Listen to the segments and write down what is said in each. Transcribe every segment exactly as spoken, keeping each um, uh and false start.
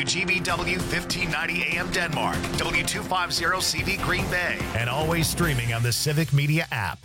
G B W fifteen ninety A M Denmark, W two fifty C V Green Bay, and always streaming on the Civic Media app.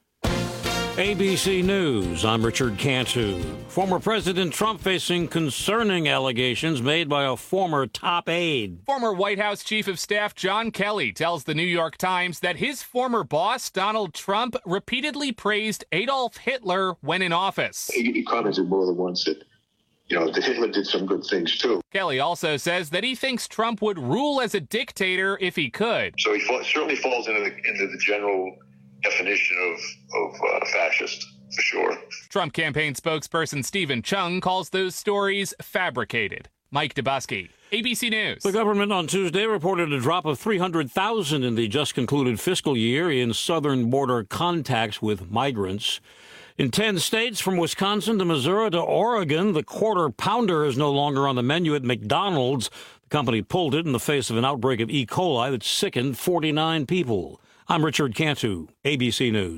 A B C News, I'm Richard Cantu. Former President Trump facing concerning allegations made by a former top aide. Former White House Chief of Staff John Kelly tells the New York Times that his former boss, Donald Trump, repeatedly praised Adolf Hitler when in office. He commented more than once that, you know, that Hitler did some good things, too. Kelly also says that he thinks Trump would rule as a dictator if he could. So he fall, certainly falls into the, into the general definition of, of uh, fascist, for sure. Trump campaign spokesperson Stephen Chung calls those stories fabricated. Mike Dubusky, A B C News. The government on Tuesday reported a drop of three hundred thousand in the just concluded fiscal year in southern border contacts with migrants. In ten states, from Wisconsin to Missouri to Oregon, the quarter pounder is no longer on the menu at McDonald's. The company pulled it in the face of an outbreak of E. coli that sickened forty-nine people. I'm Richard Cantu, A B C News.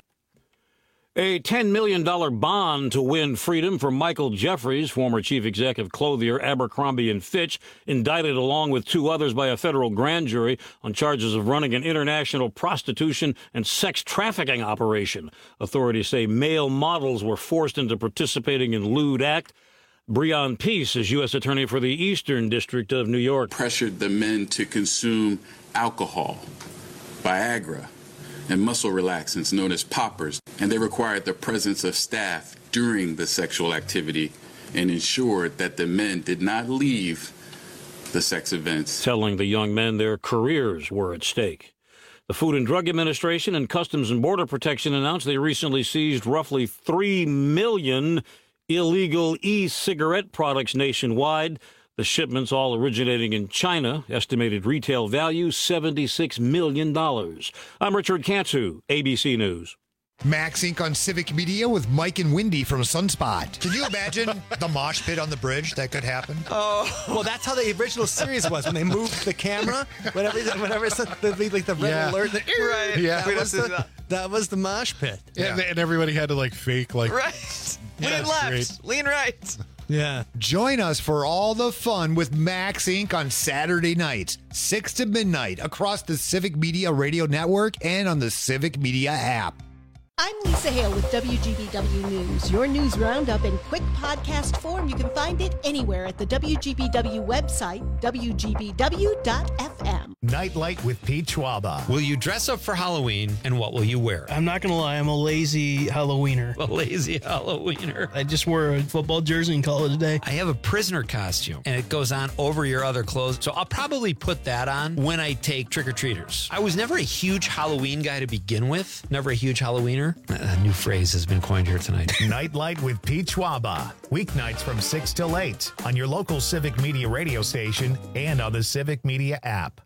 A ten million dollars bond to win freedom for Michael Jeffries, former chief executive clothier Abercrombie and Fitch, indicted along with two others by a federal grand jury on charges of running an international prostitution and sex trafficking operation. Authorities say male models were forced into participating in lewd act. Breon Peace is U S Attorney for the Eastern District of New York. Pressured the men to consume alcohol, Viagra, and muscle relaxants known as poppers, and they required the presence of staff during the sexual activity and ensured that the men did not leave the sex events, telling the young men their careers were at stake. The Food and Drug Administration and Customs and Border Protection announced they recently seized roughly three million illegal e-cigarette products nationwide. The shipments all originating in China. Estimated retail value, seventy-six million dollars. I'm Richard Cantu, A B C News. Max Incorporated on Civic Media with Mike and Wendy from Sunspot. Can you imagine the mosh pit on the bridge that could happen? Oh, well, that's how the original series was when they moved the camera. Whenever, whenever it's the, the, like the red Yeah. alert, the, Right. Yeah. that, was the, that was the mosh pit. Yeah. And, and everybody had to like fake like Right. Lean That's left, great. lean right. Yeah. Join us for all the fun with Max Incorporated on Saturday nights, six to midnight, across the Civic Media Radio Network and on the Civic Media app. I'm Lisa Hale with W G B W News. Your news roundup in quick podcast form. You can find it anywhere at the W G B W website, W G B W dot F M. Nightlight with Pete Schwaba. Will you dress up for Halloween, and what will you wear? I'm not going to lie, I'm a lazy Halloweener. A lazy Halloweener. I just wore a football jersey and call it a day. I have a prisoner costume, and it goes on over your other clothes, so I'll probably put that on when I take trick-or-treaters. I was never a huge Halloween guy to begin with, never a huge Halloweener. A new phrase has been coined here tonight. Nightlight with Pete Schwaba. Weeknights from six till eight on your local Civic Media radio station and on the Civic Media app.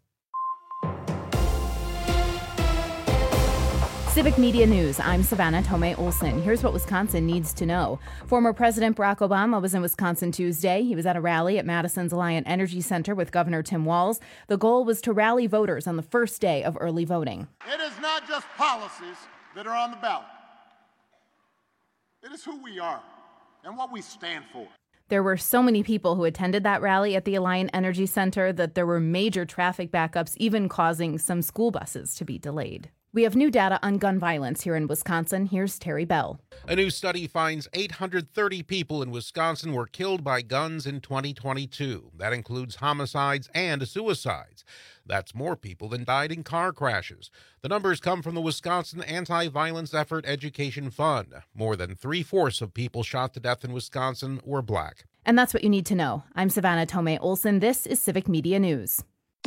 Civic Media News. I'm Savannah Tomei Olson. Here's what Wisconsin needs to know. Former President Barack Obama was in Wisconsin Tuesday. He was at a rally at Madison's Alliant Energy Center with Governor Tim Walz. The goal was to rally voters on the first day of early voting. It is not just policies that are on the ballot. It is who we are and what we stand for. There were so many people who attended that rally at the Alliant Energy Center that there were major traffic backups, even causing some school buses to be delayed. We have new data on gun violence here in Wisconsin. Here's Terry Bell. A new study finds eight hundred thirty people in Wisconsin were killed by guns in twenty twenty-two. That includes homicides and suicides. That's more people than died in car crashes. The numbers come from the Wisconsin Anti-Violence Effort Education Fund. More than three-fourths of people shot to death in Wisconsin were black. And that's what you need to know. I'm Savannah Tomei Olson. This is Civic Media News.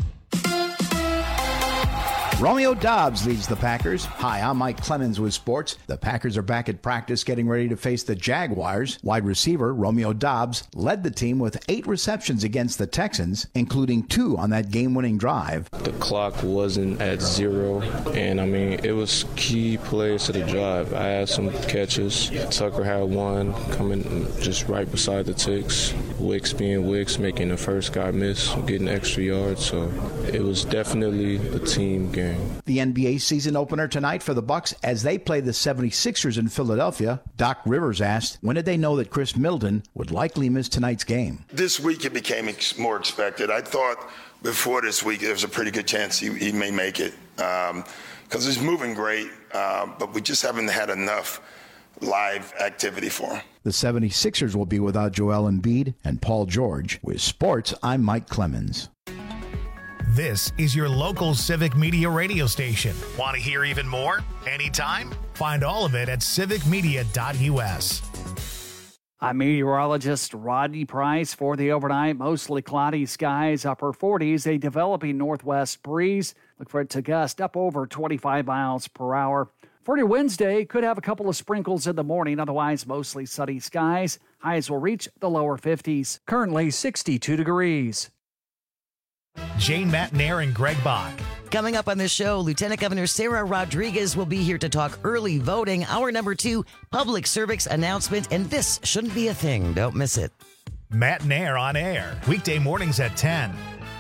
Romeo Doubs leads the Packers. Hi, I'm Mike Clemens with sports. The Packers are back at practice getting ready to face the Jaguars. Wide receiver Romeo Doubs led the team with eight receptions against the Texans, including two on that game-winning drive. The clock wasn't at zero, and I mean, it was key plays to the drive. I had some catches. Tucker had one coming just right beside the ticks. Wicks being Wicks, making the first guy miss, getting extra yards. So it was definitely a team game. game. The N B A season opener tonight for the Bucks as they play the seventy-sixers in Philadelphia. Doc Rivers asked, when did they know that Chris Middleton would likely miss tonight's game? This week it became ex- more expected. I thought before this week there was a pretty good chance he, he may make it because um, he's moving great, uh, but we just haven't had enough live activity for him. The seventy-sixers will be without Joel Embiid and Paul George. With sports, I'm Mike Clemens. This is your local Civic Media radio station. Want to hear even more? Anytime? Find all of it at civic media dot u s. I'm meteorologist Rodney Price for the overnight. Mostly cloudy skies, upper forties, a developing northwest breeze. Look for it to gust up over twenty-five miles per hour. For your Wednesday, could have a couple of sprinkles in the morning, otherwise mostly sunny skies. Highs will reach the lower fifties. Currently sixty-two degrees. Jane Matnair and Greg Bach. Coming up on this show, Lieutenant Governor Sarah Rodriguez will be here to talk early voting. Hour number two, public service announcement, and this shouldn't be a thing. Don't miss it. Matnair on air, weekday mornings at ten.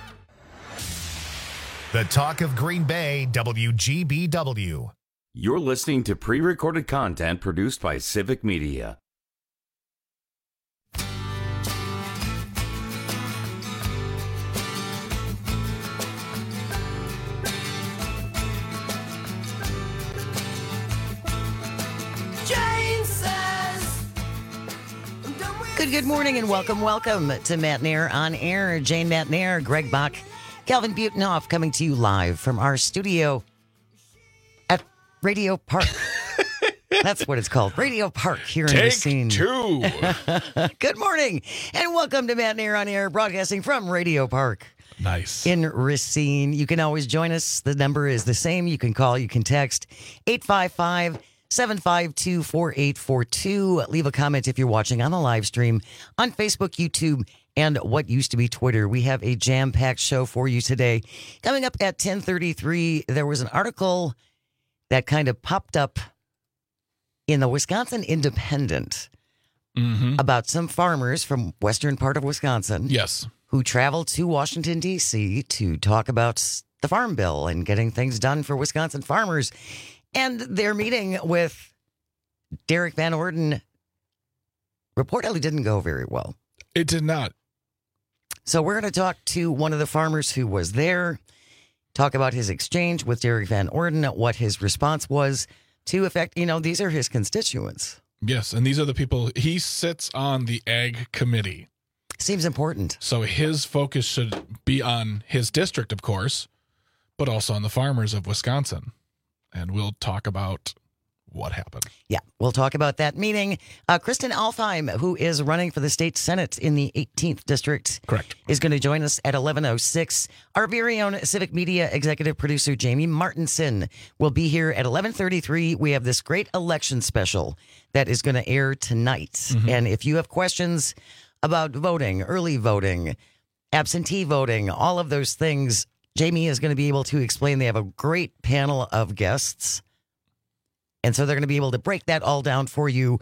The Talk of Green Bay, W G B W. You're listening to pre-recorded content produced by Civic Media. Good, good morning and welcome, welcome to Matnair on Air. Jane Matnair, Greg Bach, Calvin Butenhoff coming to you live from our studio at Radio Park. That's what it's called, Radio Park here in Racine. Take two. Good morning and welcome to Matnair on Air, broadcasting from Radio Park. Nice. In Racine. You can always join us. The number is the same. You can call, you can text eight five five, seven five two, four eight four two. Leave a comment if you're watching on the live stream on Facebook, YouTube, and what used to be Twitter. We have a jam-packed show for you today. Coming up at ten thirty-three, there was an article that kind of popped up in the Wisconsin Independent mm-hmm. about some farmers from western part of Wisconsin. Yes. Who traveled to Washington, D C to talk about the Farm Bill and getting things done for Wisconsin farmers. And their meeting with Derek Van Orden reportedly didn't go very well. It did not. So we're going to talk to one of the farmers who was there, talk about his exchange with Derek Van Orden, what his response was to affect, you know, these are his constituents. Yes, and these are the people, he sits on the Ag Committee. Seems important. So his focus should be on his district, of course, but also on the farmers of Wisconsin. And we'll talk about what happened. Yeah, we'll talk about that meeting. Uh, Kristen Alfheim, who is running for the state Senate in the eighteenth district, correct, is going to join us at eleven oh six. Our very own Civic Media executive producer, Jamie Martinson, will be here at eleven thirty-three. We have this great election special that is going to air tonight. Mm-hmm. And if you have questions about voting, early voting, absentee voting, all of those things, Jamie is going to be able to explain. They have a great panel of guests. And so they're going to be able to break that all down for you.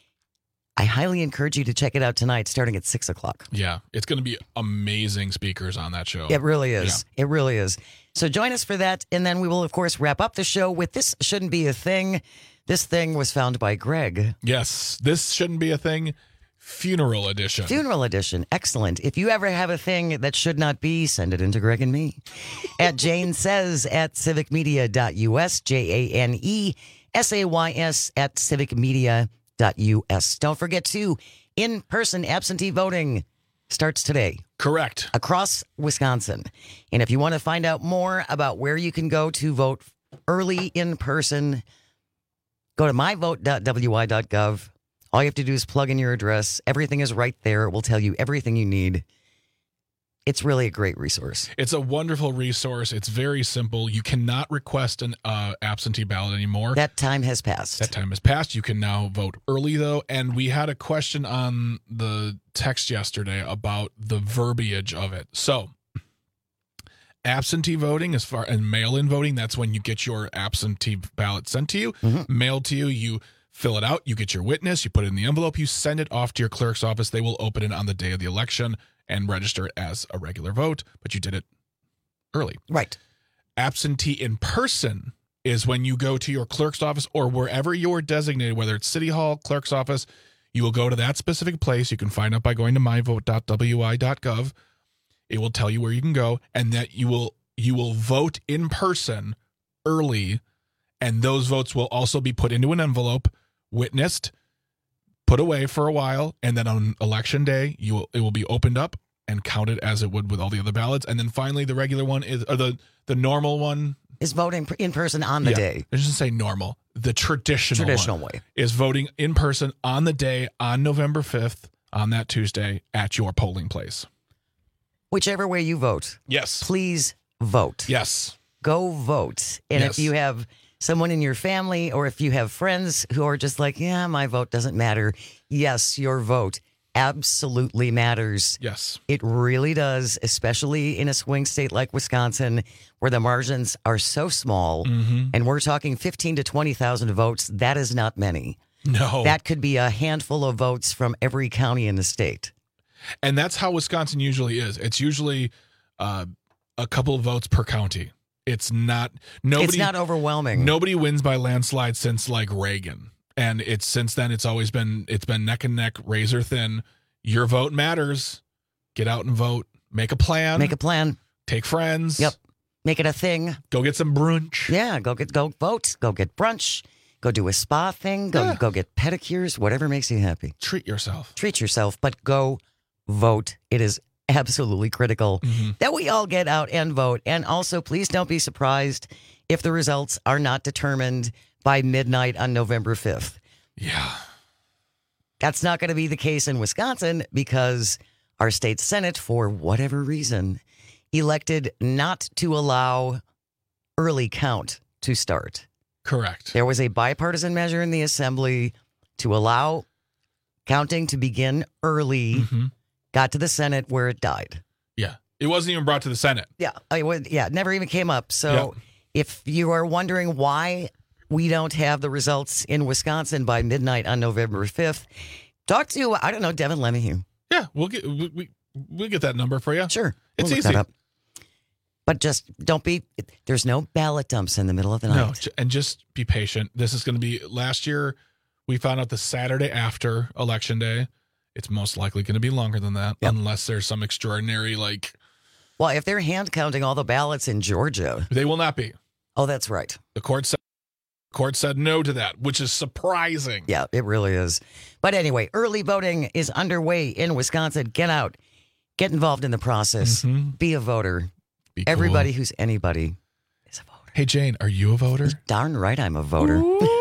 I highly encourage you to check it out tonight, starting at six o'clock. Yeah, it's going to be amazing speakers on that show. It really is. Yeah. It really is. So join us for that. And then we will, of course, wrap up the show with This Shouldn't Be a Thing. This thing was found by Greg. Yes, This Shouldn't Be a Thing. Funeral edition. Funeral edition. Excellent. If you ever have a thing that should not be, send it into Greg and me. At Jane Says at civic media dot u s, J A N E S A Y S at civic media dot u s. Don't forget to, in-person absentee voting starts today. Correct. Across Wisconsin. And if you want to find out more about where you can go to vote early in person, go to my vote dot w i dot gov. All you have to do is plug in your address. Everything is right there. It will tell you everything you need. It's really a great resource. It's a wonderful resource. It's very simple. You cannot request an uh, absentee ballot anymore. That time has passed. That time has passed. You can now vote early, though. And we had a question on the text yesterday about the verbiage of it. So absentee voting, as far and mail-in voting, that's when you get your absentee ballot sent to you, mm-hmm. mailed to you. You fill it out, you get your witness, you put it in the envelope, you send it off to your clerk's office. They will open it on the day of the election and register it as a regular vote, but you did it early. Right. Absentee in person is when you go to your clerk's office or wherever you're designated, whether it's City Hall, clerk's office, you will go to that specific place. You can find out by going to my vote dot w i dot gov. It will tell you where you can go, and that you will you will vote in person early, and those votes will also be put into an envelope, witnessed, put away for a while, and then on election day, you will, it will be opened up and counted as it would with all the other ballots. And then finally, the regular one is, or the, the normal one is voting in person on the yeah, day. I shouldn't say normal. The traditional, traditional one way is voting in person on the day on November fifth, on that Tuesday at your polling place. Whichever way you vote. Yes. Please vote. Yes. Go vote. And yes. if you have someone in your family or if you have friends who are just like, yeah, my vote doesn't matter. Yes, your vote absolutely matters. Yes. It really does, especially in a swing state like Wisconsin, where the margins are so small. Mm-hmm. And we're talking fifteen to twenty thousand votes. That is not many. No. That could be a handful of votes from every county in the state. And that's how Wisconsin usually is. It's usually uh, a couple of votes per county. It's not nobody. It's not overwhelming. Nobody wins by landslide since like Reagan, and it's since then it's always been it's been neck and neck, razor thin. Your vote matters. Get out and vote. Make a plan. Make a plan. Take friends. Yep. Make it a thing. Go get some brunch. Yeah. Go get go vote. Go get brunch. Go do a spa thing. Go Yeah. go get pedicures. Whatever makes you happy. Treat yourself. Treat yourself, but go vote. It is absolutely critical mm-hmm. that we all get out and vote. And also, please don't be surprised if the results are not determined by midnight on November fifth. Yeah. That's not going to be the case in Wisconsin because our state Senate, for whatever reason, elected not to allow early count to start. Correct. There was a bipartisan measure in the Assembly to allow counting to begin early. Mm-hmm. Got to the Senate where it died. Yeah. It wasn't even brought to the Senate. Yeah. I would, yeah. It never even came up. So Yep. if you are wondering why we don't have the results in Wisconsin by midnight on November fifth, talk to, I don't know, Devin Lemieux. Yeah. We'll get, we, we, we'll get that number for you. Sure. It's we'll look easy. that up. But just don't be, there's no ballot dumps in the middle of the No. night. j- And just be patient. This is going to be last year. We found out the Saturday after Election Day. It's most likely going to be longer than that, Yep. unless there's some extraordinary, like, Well, if they're hand counting all the ballots in Georgia. they will not be. Oh, that's right. The court said, court said no to that, which is surprising. Yeah, it really is. But anyway, early voting is underway in Wisconsin. Get out. Get involved in the process. Mm-hmm. Be a voter. Be cool. Everybody who's anybody. Hey, Jane, are you a voter? Darn right I'm a voter.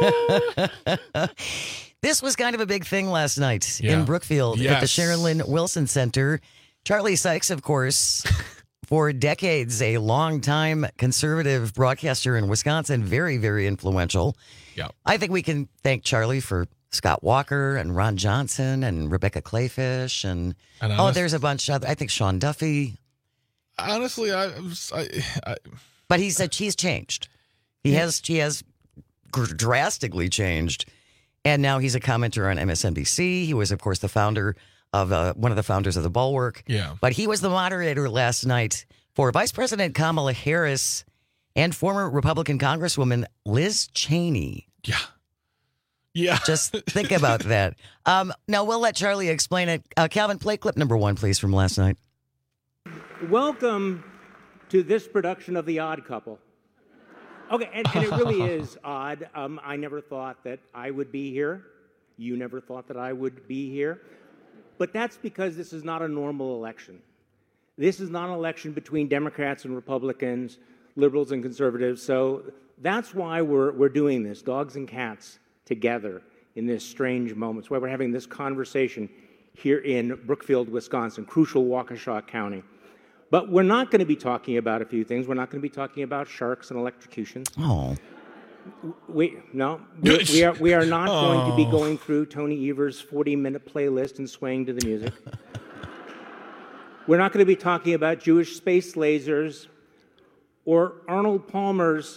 This was kind of a big thing last night Yeah. in Brookfield at the Yes. Sharon Lynn Wilson Center. Charlie Sykes, of course, for decades, a longtime conservative broadcaster in Wisconsin, very, very influential. Yeah. I think we can thank Charlie for Scott Walker and Ron Johnson and Rebecca Clayfish and, And oh, honest- there's a bunch of, I think Sean Duffy. Honestly, I, I, I But he said she's changed. He has, she has gr- drastically changed. And now he's a commenter on M S N B C. He was, of course, the founder of uh, one of the founders of the Bulwark. Yeah. But he was the moderator last night for Vice President Kamala Harris and former Republican Congresswoman Liz Cheney. Yeah. Yeah. Just think about that. Um, now, we'll let Charlie explain it. Uh, Calvin, play clip number one, please, from last night. Welcome to this production of The Odd Couple. Okay, and, and it really is odd. Um, I never thought that I would be here. You never thought that I would be here. But that's because this is not a normal election. This is not an election between Democrats and Republicans, liberals and conservatives. So that's why we're, we're doing this, dogs and cats together in this strange moment. That's why we're having this conversation here in Brookfield, Wisconsin, crucial Waukesha County. But we're not going to be talking about a few things. We're not going to be talking about sharks and electrocutions. Oh. We no, we, we are we are not Oh. going to be going through Tony Evers' forty-minute playlist and swaying to the music. We're not going to be talking about Jewish space lasers or Arnold Palmer's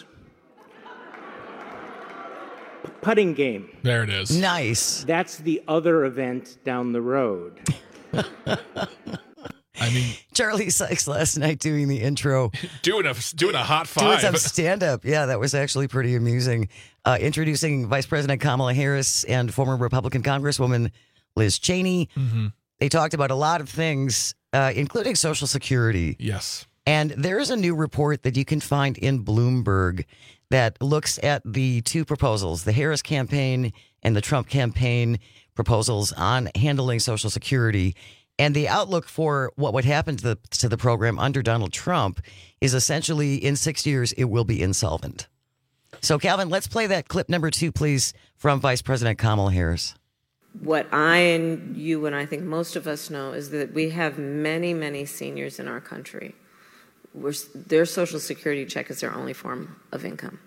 p- putting game. There it is. Nice. That's the other event down the road. I I mean, Charlie Sykes last night doing the intro. doing a doing a hot Doing five. some stand-up. Yeah, that was actually pretty amusing. Uh, introducing Vice President Kamala Harris and former Republican Congresswoman Liz Cheney. Mm-hmm. They talked about a lot of things, uh, including Social Security. Yes. And there's a new report that you can find in Bloomberg that looks at the two proposals, the Harris campaign and the Trump campaign proposals on handling Social Security. And the outlook for what would happen to the to the program under Donald Trump is essentially in six years, it will be insolvent. So, Calvin, let's play that clip number two, please, from Vice President Kamala Harris. What I and you and I think most of us know is that we have many, many seniors in our country. We're, their Social Security check is their only form of income.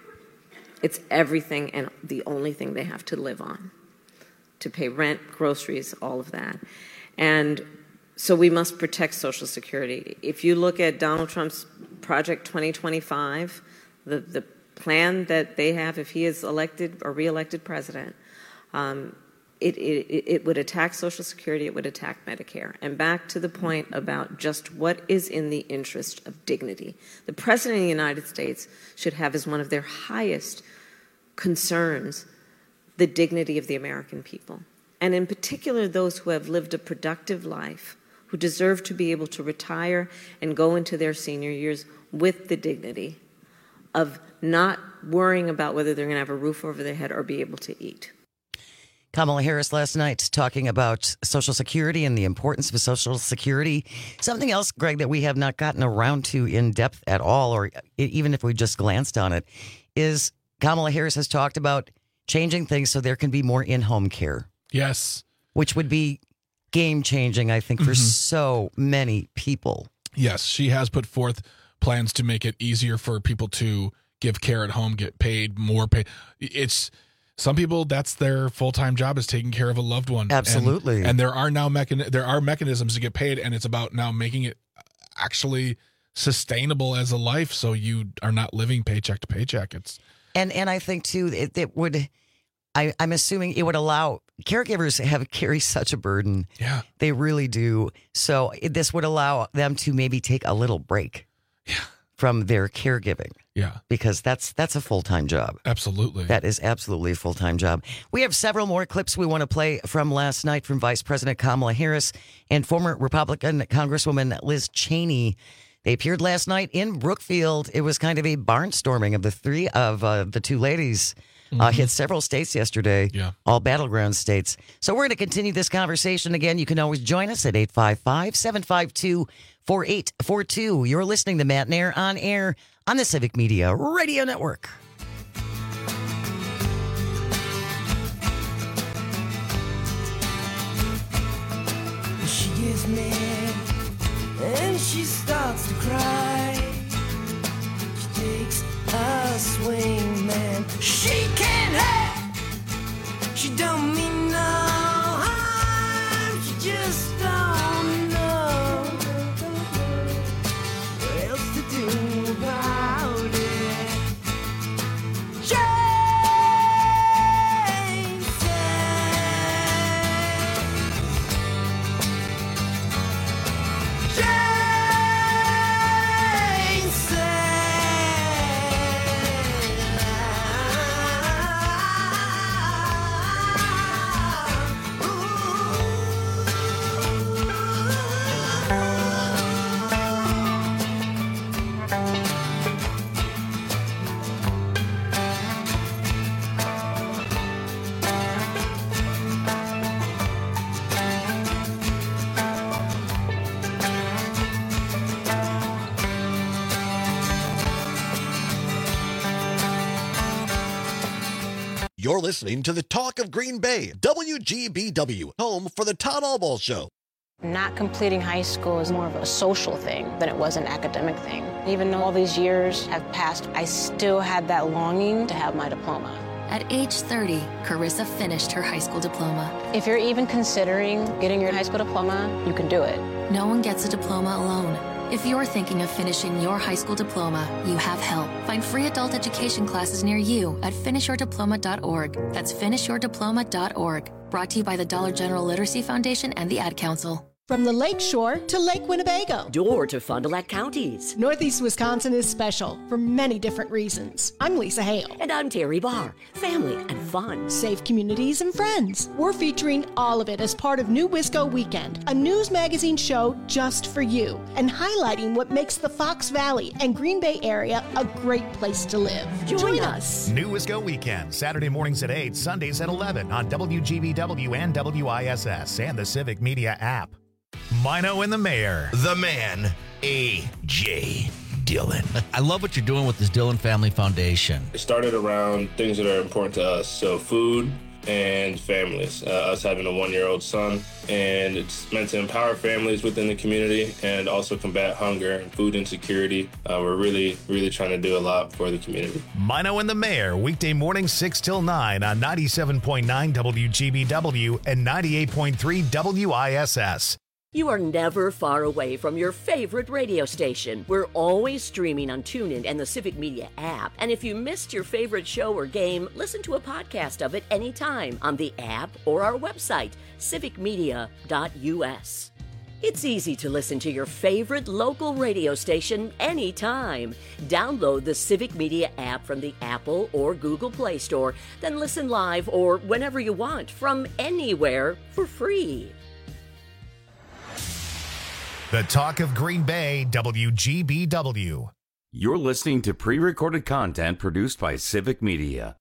It's everything and the only thing they have to live on, to pay rent, groceries, all of that. And so we must protect Social Security. If you look at Donald Trump's Project twenty twenty-five, the, the plan that they have if he is elected or reelected president, um, it, it, it would attack Social Security, it would attack Medicare. And back to the point about just what is in the interest of dignity. The President of the United States should have as one of their highest concerns the dignity of the American people. And in particular, those who have lived a productive life, who deserve to be able to retire and go into their senior years with the dignity of not worrying about whether they're going to have a roof over their head or be able to eat. Kamala Harris last night talking about Social Security and the importance of Social Security. Something else, Greg, that we have not gotten around to in depth at all, or even if we just glanced on it, is Kamala Harris has talked about changing things so there can be more in-home care. Yes. Which would be game-changing, I think, for Mm-hmm. so many people. Yes, she has put forth plans to make it easier for people to give care at home, get paid, more pay. It's some people, that's their full-time job, is taking care of a loved one. Absolutely. And, and there are now mechan- there are mechanisms to get paid, and it's about now making it actually sustainable as a life so you are not living paycheck to paycheck. It's And and I think, too, it, it would, I, I'm assuming it would allow, caregivers have carry such a burden. Yeah. They really do. So it, this would allow them to maybe take a little break yeah. from their caregiving. Yeah. Because that's that's a full-time job. Absolutely. That is absolutely a full-time job. We have several more clips we want to play from last night from Vice President Kamala Harris and former Republican Congresswoman Liz Cheney. They appeared last night in Brookfield. It was kind of a barnstorming of the three of uh, the two ladies. Uh, Mm-hmm. hit several states yesterday, yeah. all battleground states. So we're going to continue this conversation again. You can always join us at eight five five, seven five two, four eight four two. You're listening to Matt and Air on air on the Civic Media Radio Network. She gets mad and she starts to cry. She takes a swing, man. She can't help. She don't mean no harm. She just don't know what else to do about it. Jane said, Jane You're listening to the Talk of Green Bay, W G B W, home for the Todd Allball Show. Not completing high school is more of a social thing than it was an academic thing. Even though all these years have passed, I still had that longing to have my diploma. At age thirty, Carissa finished her high school diploma. If you're even considering getting your high school diploma, you can do it. No one gets a diploma alone. If you're thinking of finishing your high school diploma, you have help. Find free adult education classes near you at finish your diploma dot org. That's finish your diploma dot org. Brought to you by the Dollar General Literacy Foundation and the Ad Council. From the Lake Shore to Lake Winnebago. Door to Fond du Lac counties. Northeast Wisconsin is special for many different reasons. I'm Lisa Hale. And I'm Terry Barr. Family and fun. Safe communities and friends. We're featuring all of it as part of New Wisco Weekend, a news magazine show just for you, and highlighting what makes the Fox Valley and Green Bay area a great place to live. Join, Join us. us. New Wisco Weekend, Saturday mornings at eight, Sundays at eleven on W G B W and W I S S and the Civic Media app. Mino and the Mayor. The man, A J Dillon. I love what you're doing with this Dillon Family Foundation. It started around things that are important to us, so food and families. Uh, us having a one-year-old son, and it's meant to empower families within the community and also combat hunger and food insecurity. Uh, we're really, really trying to do a lot for the community. Mino and the Mayor, weekday mornings six till nine on ninety-seven point nine W G B W and ninety-eight point three W I S S. You are never far away from your favorite radio station. We're always streaming on TuneIn and the Civic Media app. And if you missed your favorite show or game, listen to a podcast of it anytime on the app or our website, civic media dot U S. It's easy to listen to your favorite local radio station anytime. Download the Civic Media app from the Apple or Google Play Store, then listen live or whenever you want from anywhere for free. The Talk of Green Bay, W G B W. You're listening to pre-recorded content produced by Civic Media.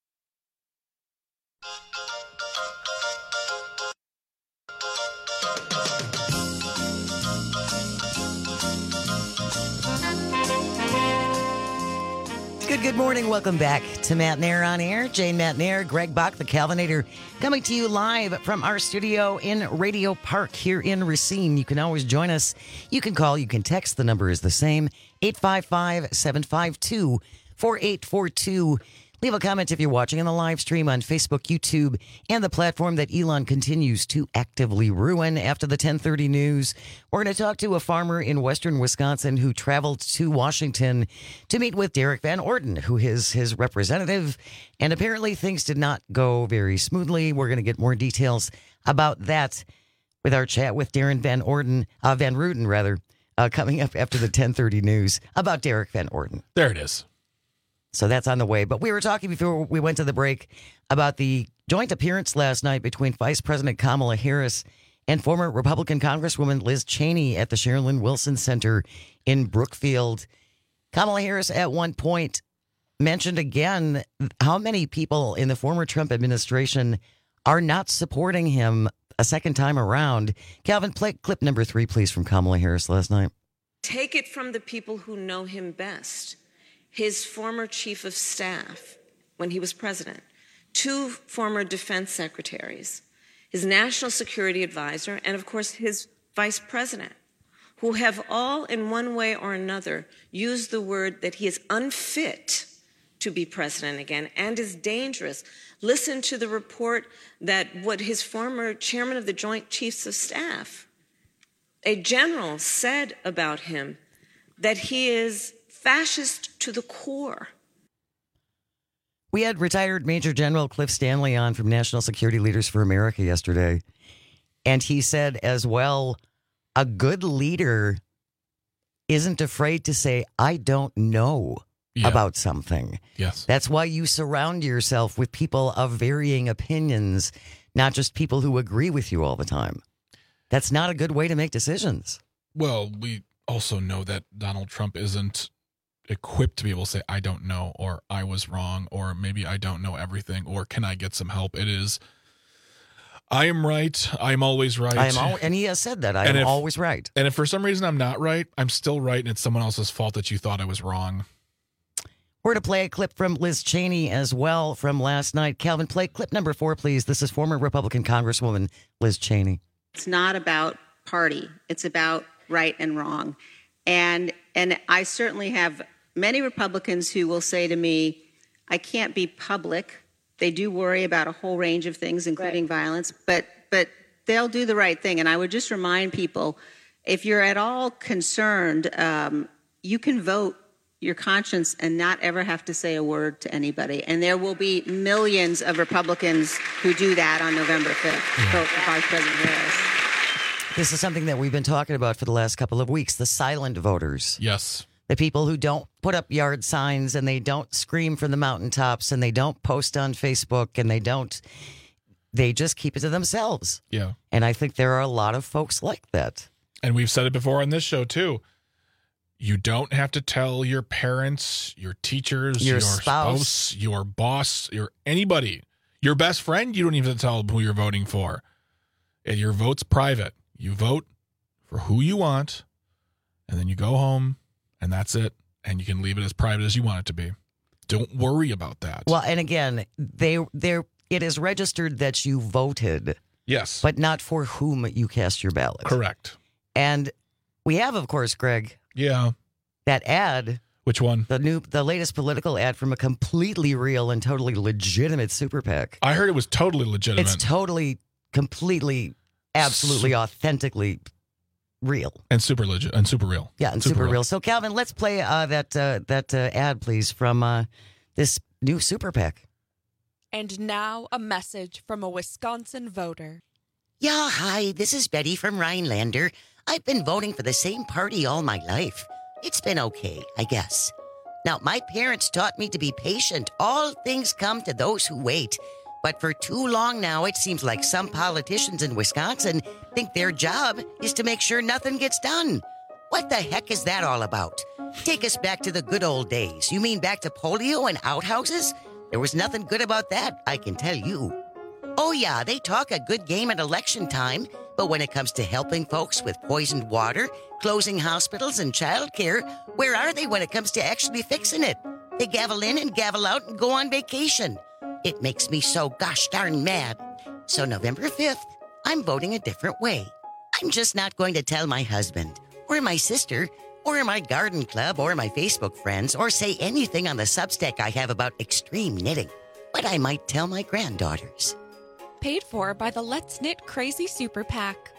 Good, good morning. Welcome back to Matt Nair on Air. Jane Matt Nair, Greg Bach, the Calvinator, coming to you live from our studio in Radio Park here in Racine. You can always join us. You can call, you can text. The number is the same, eight five five, seven five two, four eight four two. Leave a comment if you're watching on the live stream on Facebook, YouTube, and the platform that Elon continues to actively ruin. After the ten thirty news, we're going to talk to a farmer in western Wisconsin who traveled to Washington to meet with Derek Van Orden, who is his representative, and apparently things did not go very smoothly. We're going to get more details about that with our chat with Darren Van Orden, uh, Van Ruden, rather, uh, coming up after the ten thirty news about Derek Van Orden. There it is. So that's on the way. But we were talking before we went to the break about the joint appearance last night between Vice President Kamala Harris and former Republican Congresswoman Liz Cheney at the Sherilyn Wilson Center in Brookfield. Kamala Harris at one point mentioned again how many people in the former Trump administration are not supporting him a second time around. Calvin, play clip number three, please, from Kamala Harris last night. Take it from the people who know him best. His former chief of staff when he was president, two former defense secretaries, his national security advisor, and of course his vice president, who have all in one way or another used the word that he is unfit to be president again and is dangerous. Listen to the report that what his former chairman of the Joint Chiefs of Staff, a general, said about him, that he is fascist to the core. We had retired Major General Cliff Stanley on from National Security Leaders for America yesterday, and he said as well, a good leader isn't afraid to say, I don't know yeah. about something. Yes. That's why you surround yourself with people of varying opinions, not just people who agree with you all the time. That's not a good way to make decisions. Well, we also know that Donald Trump isn't equipped to be able to say, I don't know, or I was wrong, or maybe I don't know everything, or can I get some help? It is, I am right. I'm always right. I am al- and he has said that. I and am if, always right. And if for some reason I'm not right, I'm still right, and it's someone else's fault that you thought I was wrong. We're going to play a clip from Liz Cheney as well from last night. Calvin, play clip number four, please. This is former Republican Congresswoman Liz Cheney. It's not about party. It's about right and wrong. And and I certainly have many Republicans who will say to me, I can't be public. They do worry about a whole range of things, including right. violence, but but they'll do the right thing. And I would just remind people, if you're at all concerned, um, you can vote your conscience and not ever have to say a word to anybody. And there will be millions of Republicans who do that on November fifth. Yeah. Vote for Vice President Harris. this is something that we've been talking about for the last couple of weeks, the silent voters. Yes. The people who don't put up yard signs and they don't scream from the mountaintops and they don't post on Facebook and they don't, they just keep it to themselves. Yeah. And I think there are a lot of folks like that. And we've said it before on this show, too. You don't have to tell your parents, your teachers, Your your, spouse. spouse, your boss, your anybody, your best friend. You don't even have to tell them who you're voting for. And your vote's private. You vote for who you want, and then you go home, and that's it. And you can leave it as private as you want it to be. Don't worry about that. Well, and again, they they it is registered that you voted. Yes. But not for whom you cast your ballot. Correct. And we have, of course, Greg. Yeah. That ad. Which one? The new, the latest political ad from a completely real and totally legitimate super PAC. I heard it was totally legitimate. It's totally, completely, absolutely, authentically real and super legit and super real. Yeah, and super, super real. real. So, Calvin, let's play uh, that uh, that uh, ad, please, from uh, this new super PAC. And now a message from a Wisconsin voter. Yeah, hi, this is Betty from Rhinelander. I've been voting for the same party all my life. It's been okay, I guess. Now, my parents taught me to be patient. All things come to those who wait. But for too long now, it seems like some politicians in Wisconsin think their job is to make sure nothing gets done. What the heck is that all about? Take us back to the good old days. You mean back to polio and outhouses? There was nothing good about that, I can tell you. Oh yeah, they talk a good game at election time, but when it comes to helping folks with poisoned water, closing hospitals and childcare, where are they when it comes to actually fixing it? They gavel in and gavel out and go on vacation. It makes me so gosh darn mad. So November fifth, I'm voting a different way. I'm just not going to tell my husband, or my sister, or my garden club, or my Facebook friends, or say anything on the Substack I have about extreme knitting. But I might tell my granddaughters. Paid for by the Let's Knit Crazy Super PAC.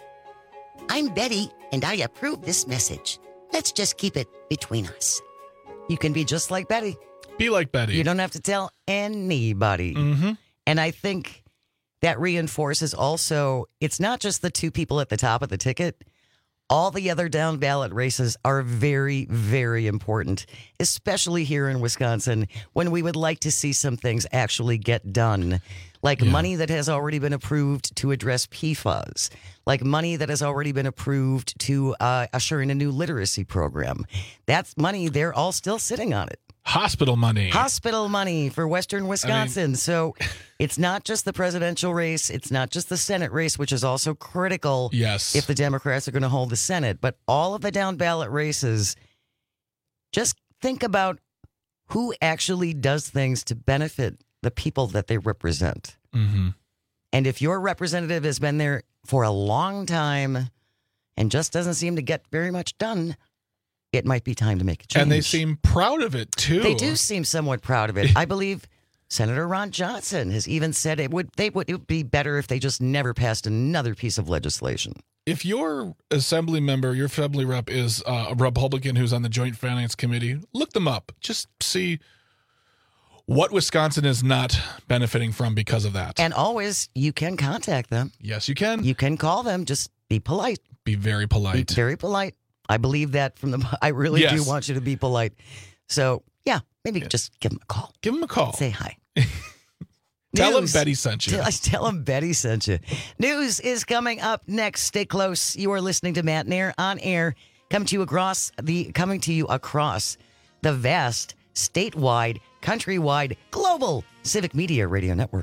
I'm Betty, and I approve this message. Let's just keep it between us. You can be just like Betty. Be like Betty. You don't have to tell anybody. Mm-hmm. And I think that reinforces also, it's not just the two people at the top of the ticket. All the other down ballot races are very, very important, especially here in Wisconsin, when we would like to see some things actually get done. Like yeah. money that has already been approved to address P FAS, like money that has already been approved to uh, usher in a new literacy program. That's money, they're all still sitting on it. Hospital money. Hospital money for Western Wisconsin. I mean, so it's not just the presidential race. It's not just the Senate race, which is also critical yes. if the Democrats are going to hold the Senate. But all of the down ballot races, just think about who actually does things to benefit the people that they represent. Mm-hmm. And if your representative has been there for a long time and just doesn't seem to get very much done, it might be time to make a change. And they seem proud of it, too. They do seem somewhat proud of it. I believe Senator Ron Johnson has even said it would they would it would be better if they just never passed another piece of legislation. If your assembly member, your assembly rep is uh, a Republican who's on the Joint Finance Committee, look them up. Just see what Wisconsin is not benefiting from because of that. And always, you can contact them. Yes, you can. You can call them. Just be polite. Be very polite. Be very polite. I believe that from the. I really yes. do want you to be polite. So yeah, maybe yeah. just give them a call. Give them a call. Say hi. Tell them Betty sent you. Tell, tell them Betty sent you. News is coming up next. Stay close. You are listening to Matt Nair on air. Coming to you across the coming to you across the vast, statewide, countrywide, global Civic Media Radio Network.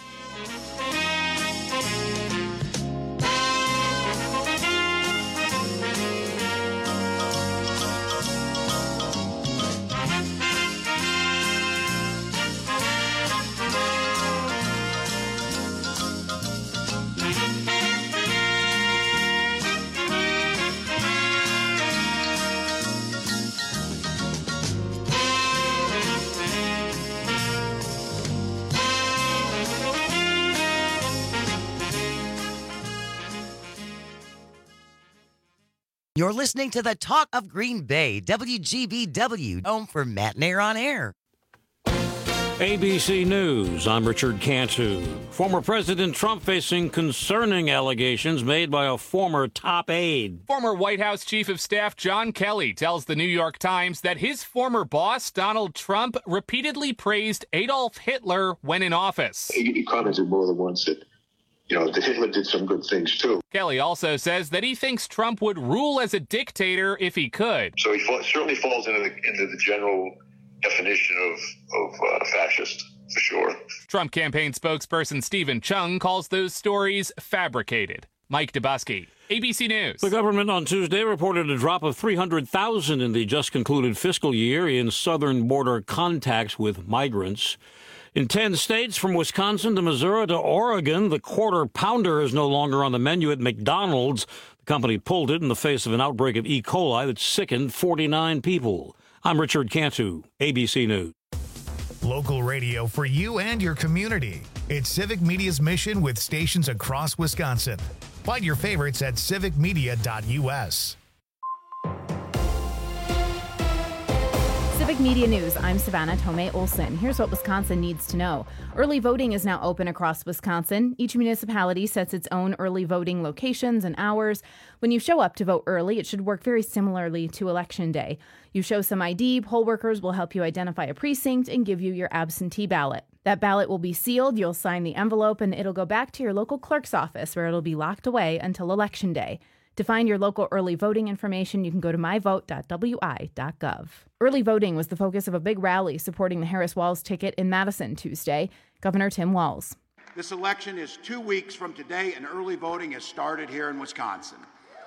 You're listening to the Talk of Green Bay, W G B W, home for Matt Nair on air. A B C News, I'm Richard Cantu. Former President Trump facing concerning allegations made by a former top aide. Former White House Chief of Staff John Kelly tells the New York Times that his former boss, Donald Trump, repeatedly praised Adolf Hitler when in office. He, he commented more than once that, you know, that Hitler did some good things, too. Kelly also says that he thinks Trump would rule as a dictator if he could. So he fa- certainly falls into the, into the general definition of, of uh, fascist, for sure. Trump campaign spokesperson Stephen Chung calls those stories fabricated. Mike Dubusky, A B C News. The government on Tuesday reported a drop of three hundred thousand in the just concluded fiscal year in southern border contacts with migrants. In ten states, from Wisconsin to Missouri to Oregon, the quarter pounder is no longer on the menu at McDonald's. The company pulled it in the face of an outbreak of E. coli that sickened forty-nine people. I'm Richard Cantu, A B C News. Local radio for you and your community. It's Civic Media's mission with stations across Wisconsin. Find your favorites at civic media dot u s. Civic Media News, I'm Savannah Tomei Olson. Here's what Wisconsin needs to know. Early voting is now open across Wisconsin. Each municipality sets its own early voting locations and hours. When you show up to vote early, it should work very similarly to Election Day. You show some I D, poll workers will help you identify a precinct and give you your absentee ballot. That ballot will be sealed, you'll sign the envelope, and it'll go back to your local clerk's office where it'll be locked away until Election Day. To find your local early voting information, you can go to my vote dot w i dot gov. Early voting was the focus of a big rally supporting the Harris-Walz ticket in Madison Tuesday. Governor Tim Walz. This election is two weeks from today, and early voting has started here in Wisconsin.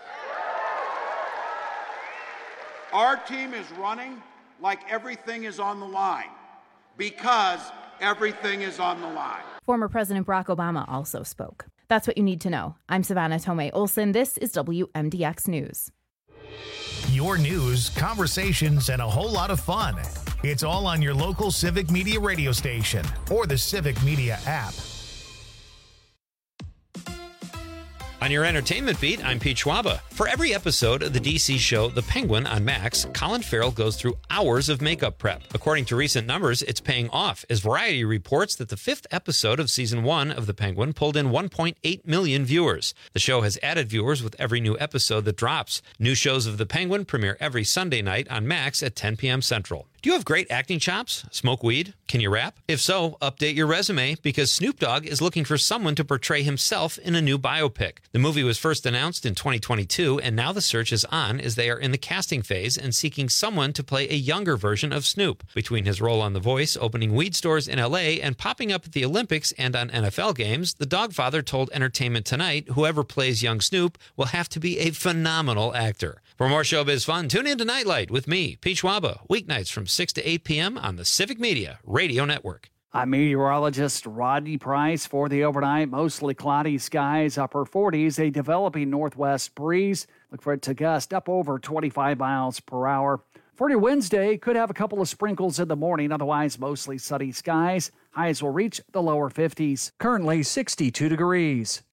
Our team is running like everything is on the line, because everything is on the line. Former President Barack Obama also spoke. That's what you need to know. I'm Savannah Tomei Olson. This is W M D X News. Your news, conversations, and a whole lot of fun. It's all on your local Civic Media radio station or the Civic Media app. On your entertainment beat, I'm Pete Schwaba. For every episode of the D C show The Penguin on Max, Colin Farrell goes through hours of makeup prep. According to recent numbers, it's paying off, as Variety reports that the fifth episode of season one of The Penguin pulled in one point eight million viewers. The show has added viewers with every new episode that drops. New shows of The Penguin premiere every Sunday night on Max at ten p.m. Central. Do you have great acting chops? Smoke weed? Can you rap? If so, update your resume, because Snoop Dogg is looking for someone to portray himself in a new biopic. The movie was first announced in twenty twenty-two, and now the search is on as they are in the casting phase and seeking someone to play a younger version of Snoop. Between his role on The Voice, opening weed stores in L A, and popping up at the Olympics and on N F L games, the Dogfather told Entertainment Tonight whoever plays young Snoop will have to be a phenomenal actor. For more showbiz fun, tune in to Nightlight with me, Pete Schwaba, weeknights from six to eight p.m. on the Civic Media Radio Network. I'm meteorologist Rodney Price. For the overnight, mostly cloudy skies, upper forties, a developing northwest breeze. Look for it to gust up over twenty-five miles per hour. For your Wednesday, could have a couple of sprinkles in the morning, otherwise mostly sunny skies. Highs will reach the lower fifties. Currently sixty-two degrees.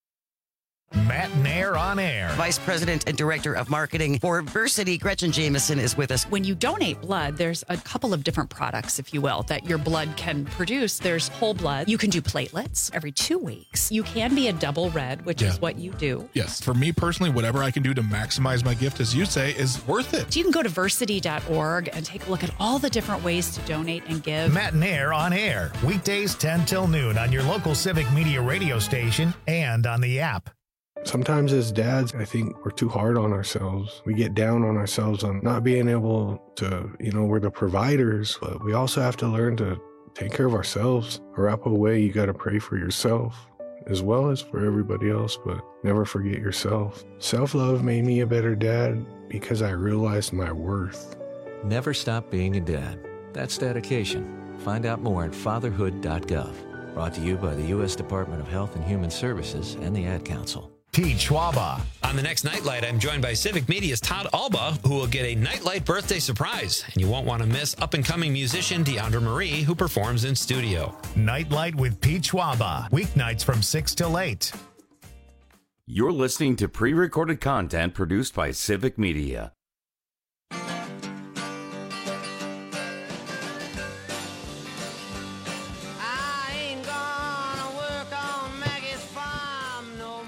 Matt Nair on air. Vice President and Director of Marketing for Versity, Gretchen Jameson, is with us. When you donate blood, there's a couple of different products, if you will, that your blood can produce. There's whole blood. You can do platelets every two weeks. You can be a double red, which Yeah. is what you do. Yes. For me personally, whatever I can do to maximize my gift, as you say, is worth it. So you can go to versity dot org and take a look at all the different ways to donate and give. Matt Nair on air. Weekdays ten till noon on your local Civic Media radio station and on the app. Sometimes as dads, I think we're too hard on ourselves. We get down on ourselves on not being able to, you know, we're the providers, but we also have to learn to take care of ourselves. Arapaho way, you got to pray for yourself as well as for everybody else, but never forget yourself. Self-love made me a better dad because I realized my worth. Never stop being a dad. That's dedication. Find out more at fatherhood dot gov. Brought to you by the U S Department of Health and Human Services and the Ad Council. Pete Schwaba. On the next Nightlight, I'm joined by Civic Media's Todd Alba, who will get a Nightlight birthday surprise. And you won't want to miss up-and-coming musician Deandra Marie, who performs in studio. Nightlight with Pete Schwaba. Weeknights from six till eight. You're listening to pre-recorded content produced by Civic Media.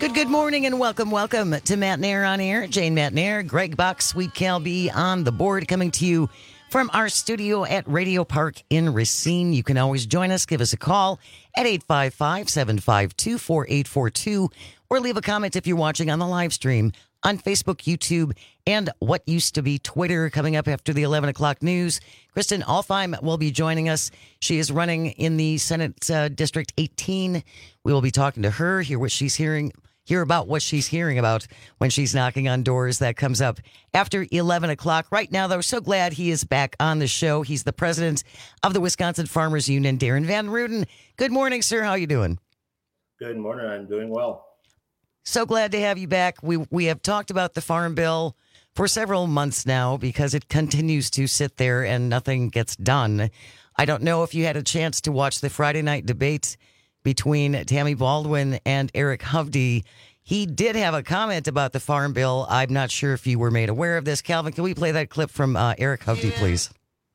Good, good morning and welcome, welcome to Matt Nair on Air. Jane Matt Nair, Greg Buck, Sweet Cal B on the board, coming to you from our studio at Radio Park in Racine. You can always join us. Give us a call at eight five five, seven five two, four eight four two or leave a comment if you're watching on the live stream on Facebook, YouTube, and what used to be Twitter. Coming up after the eleven o'clock news, Kristen Alfheim will be joining us. She is running in the Senate uh, District eighteen. We will be talking to her, hear what she's hearing, hear about what she's hearing about when she's knocking on doors. That comes up after eleven o'clock. Right now, though, so glad he is back on the show. He's the president of the Wisconsin Farmers Union, Darren Van Ruden. Good morning, sir. How you doing? Good morning. I'm doing well. So glad to have you back. We we have talked about the Farm Bill for several months now because it continues to sit there and nothing gets done. I don't know if you had a chance to watch the Friday night debate between Tammy Baldwin and Eric Hovde. He did have a comment about the Farm Bill. I'm not sure if you were made aware of this. Calvin, can we play that clip from uh, Eric Hovde, please?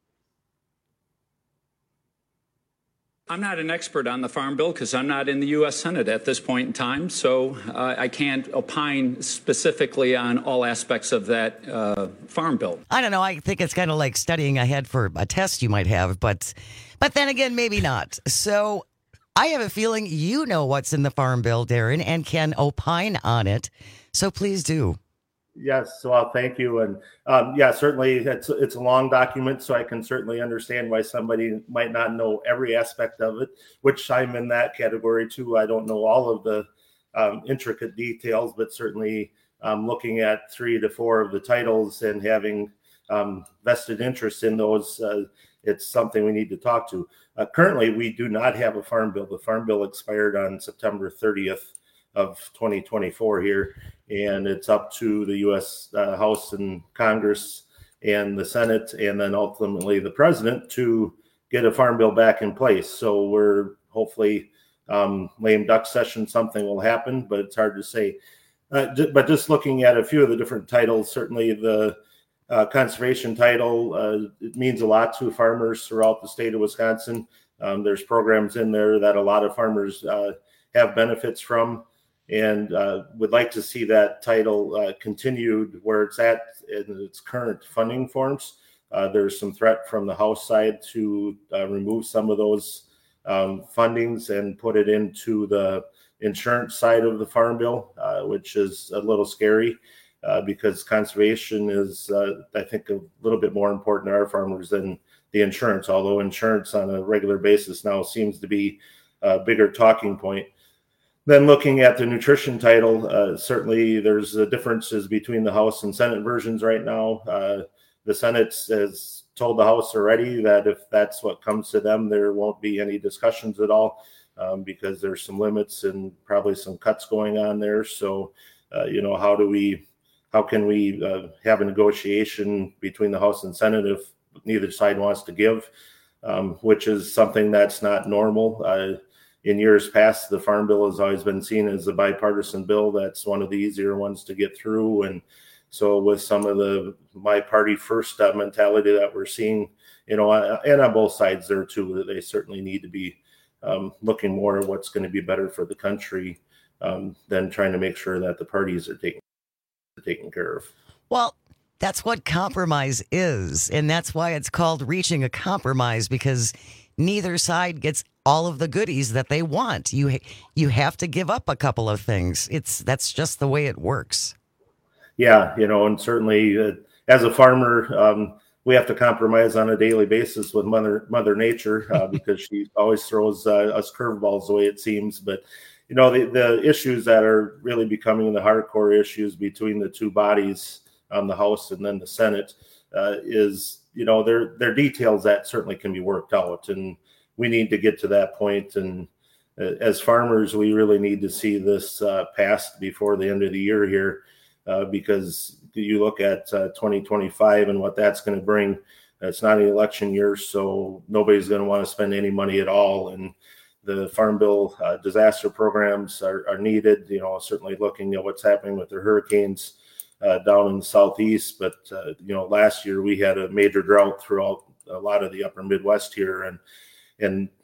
I'm not an expert on the Farm Bill because I'm not in the U S Senate at this point in time, so uh, I can't opine specifically on all aspects of that uh, Farm Bill. I don't know. I think it's kind of like studying ahead for a test you might have, but but then again, maybe not. So I have a feeling you know what's in the Farm Bill, Darren, and can opine on it. So please do. Yes, so I'll thank you. And um, yeah, certainly it's, it's a long document, so I can certainly understand why somebody might not know every aspect of it, which I'm in that category too. I don't know all of the um, intricate details, but certainly um, looking at three to four of the titles and having um, vested interest in those, uh, it's something we need to talk to. Uh, currently, we do not have a Farm Bill. The Farm Bill expired on September thirtieth of twenty twenty-four here, and it's up to the U S uh, House and Congress and the Senate, and then ultimately the president to get a Farm Bill back in place. So we're hopefully um, lame duck session, something will happen, but it's hard to say. Uh, j- but just looking at a few of the different titles, certainly the uh, conservation title, uh, it means a lot to farmers throughout the state of Wisconsin. Um, there's programs in there that a lot of farmers uh, have benefits from, and uh, would like to see that title uh, continued where it's at in its current funding forms. Uh, there's some threat from the House side to uh, remove some of those um, fundings and put it into the insurance side of the Farm Bill, uh, which is a little scary uh, because conservation is, uh, I think, a little bit more important to our farmers than the insurance, although insurance on a regular basis now seems to be a bigger talking point. Then looking at the nutrition title, uh, certainly there's uh, differences between the House and Senate versions right now. Uh, the Senate has told the House already that if that's what comes to them, there won't be any discussions at all um, because there's some limits and probably some cuts going on there. So, uh, you know, how do we, how can we uh, have a negotiation between the House and Senate if neither side wants to give, um, which is something that's not normal. Uh, In years past, the Farm Bill has always been seen as a bipartisan bill. That's one of the easier ones to get through. And so with some of the my party first uh, mentality that we're seeing, you know, and on both sides there too, that they certainly need to be um, looking more at what's going to be better for the country um, than trying to make sure that the parties are taken, taken care of. Well, that's what compromise is. And that's why it's called reaching a compromise, because neither side gets all of the goodies that they want. You you have to give up a couple of things. It's that's just the way it works. Yeah, you know, and certainly uh, as a farmer, um, we have to compromise on a daily basis with Mother Mother Nature uh, because she always throws uh, us curveballs the way it seems. But you know, the the issues that are really becoming the hardcore issues between the two bodies on the House and then the Senate uh, is, you know, there there are details that certainly can be worked out, and we need to get to that point. And uh, as farmers, we really need to see this uh, passed before the end of the year here, uh, because you look at uh, twenty twenty-five and what that's going to bring. It's not an election year, so nobody's going to want to spend any money at all. And the Farm Bill uh, disaster programs are, are needed, you know, certainly looking at what's happening with the hurricanes uh, down in the southeast. But, uh, you know, last year we had a major drought throughout a lot of the upper Midwest here. And, and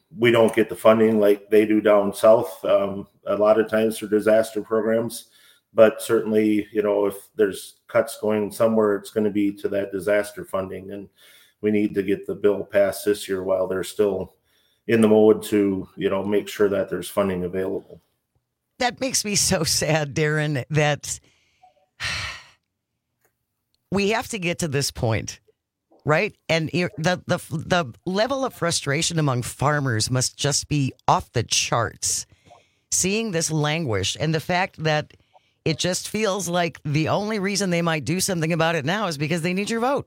we don't get the funding like they do down south um, a lot of times for disaster programs. But certainly, you know, if there's cuts going somewhere, it's going to be to that disaster funding. And we need to get the bill passed this year while they're still in the mode to, you know, make sure that there's funding available. That makes me so sad, Darren, that we have to get to this point, right? And the, the, the level of frustration among farmers must just be off the charts. Seeing this languish and the fact that it just feels like the only reason they might do something about it now is because they need your vote.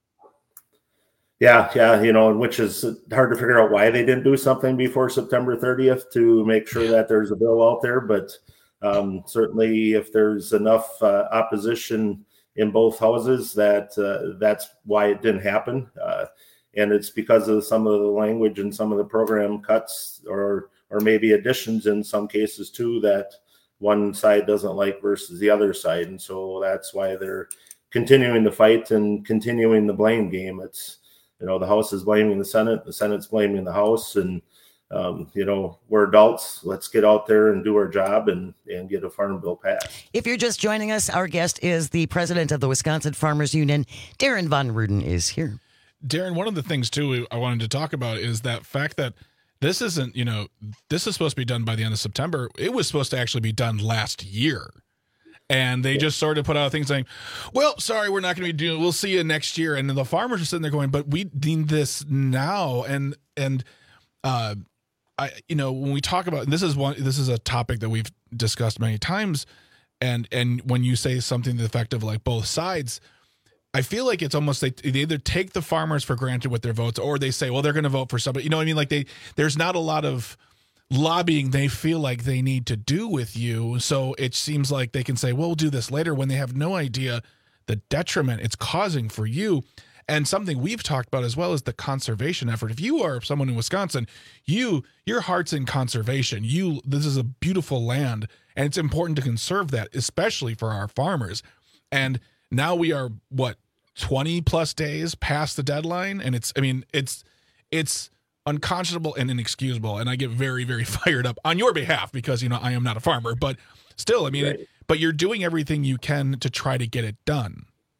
Yeah, yeah, you know, which is hard to figure out why they didn't do something before September thirtieth to make sure that there's a bill out there. But um, certainly if there's enough uh, opposition in both houses, that uh, that's why it didn't happen. Uh, and it's because of some of the language and some of the program cuts or or maybe additions in some cases too that one side doesn't like versus the other side. And so that's why they're continuing the fight and continuing the blame game. It's, you know, the House is blaming the Senate, the Senate's blaming the House, and, um, you know, we're adults. Let's get out there and do our job and, and get a farm bill passed. If you're just joining us, our guest is the president of the Wisconsin Farmers Union. Darren Von Ruden is here. Darren, one of the things, too, I wanted to talk about is that fact that this isn't, you know, this is supposed to be done by the end of September. It was supposed to actually be done last year. And they just sort of put out things saying, well, sorry, we're not going to be doing, we'll see you next year. And then the farmers are sitting there going, but we need this now. And, and, uh, I, you know, when we talk about, this is one, this is a topic that we've discussed many times. And, and when you say something to the effect of like both sides, I feel like it's almost like they either take the farmers for granted with their votes, or they say, well, they're going to vote for somebody. You know what I mean? Like they, there's not a lot of lobbying they feel like they need to do with you. So it seems like they can say, well, we'll do this later, when they have no idea the detriment it's causing for you. And something we've talked about as well is the conservation effort. If you are someone in Wisconsin, you, your heart's in conservation. You, this is a beautiful land, and it's important to conserve that, especially for our farmers. And now we are, what, twenty plus days past the deadline. And it's, I mean, it's, it's unconscionable and inexcusable. And I get very, very fired up on your behalf because, you know, I am not a farmer, but still, I mean, right. it, but you're doing everything you can to try to get it done.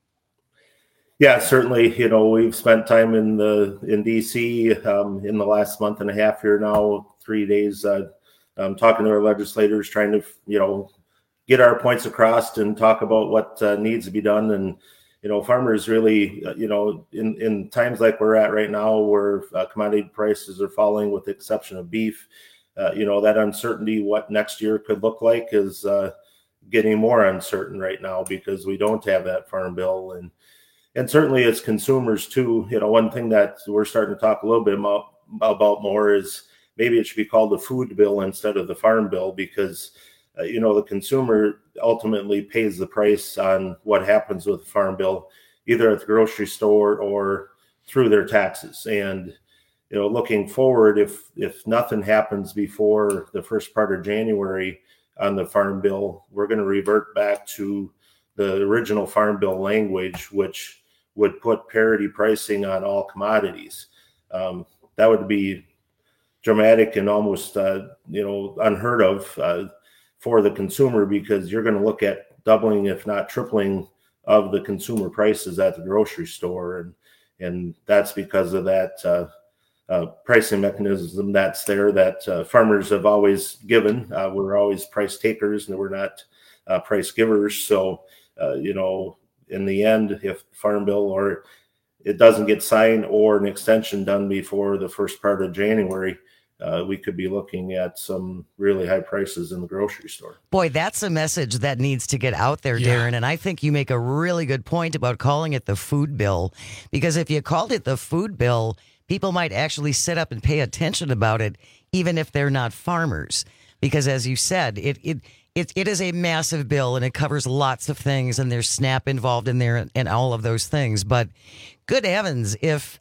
Yeah, certainly. You know, we've spent time in the, in D C um, in the last month and a half here now, three days, uh, um, talking to our legislators, trying to, you know, get our points across and talk about what uh, needs to be done. And, you know, farmers really, uh, you know, in, in times like we're at right now, where uh, commodity prices are falling with the exception of beef, uh, you know, that uncertainty, what next year could look like, is uh, getting more uncertain right now because we don't have that farm bill. And, and certainly as consumers too, you know, one thing that we're starting to talk a little bit about, about more is maybe it should be called the food bill instead of the farm bill, because Uh, you know, the consumer ultimately pays the price on what happens with the farm bill, either at the grocery store or through their taxes. And, you know, looking forward, if if nothing happens before the first part of January on the farm bill, we're going to revert back to the original farm bill language, which would put parity pricing on all commodities. Um, that would be dramatic and almost, uh, you know, unheard of uh, for the consumer, because you're going to look at doubling, if not tripling, of the consumer prices at the grocery store. And, and that's because of that uh, uh, pricing mechanism that's there that uh, farmers have always given. Uh, we're always price takers and we're not uh, price givers. So, uh, you know, in the end, if farm bill or it doesn't get signed or an extension done before the first part of January, Uh, we could be looking at some really high prices in the grocery store. Boy, that's a message that needs to get out there, yeah. Darren. And I think you make a really good point about calling it the food bill, because if you called it the food bill, people might actually sit up and pay attention about it, even if they're not farmers. Because as you said, it it it, it is a massive bill and it covers lots of things, and there's SNAP involved in there and, and all of those things. But good heavens, if,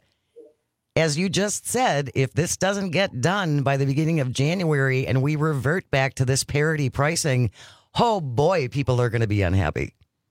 as you just said, if this doesn't get done by the beginning of January and we revert back to this parity pricing, oh boy, people are going to be unhappy.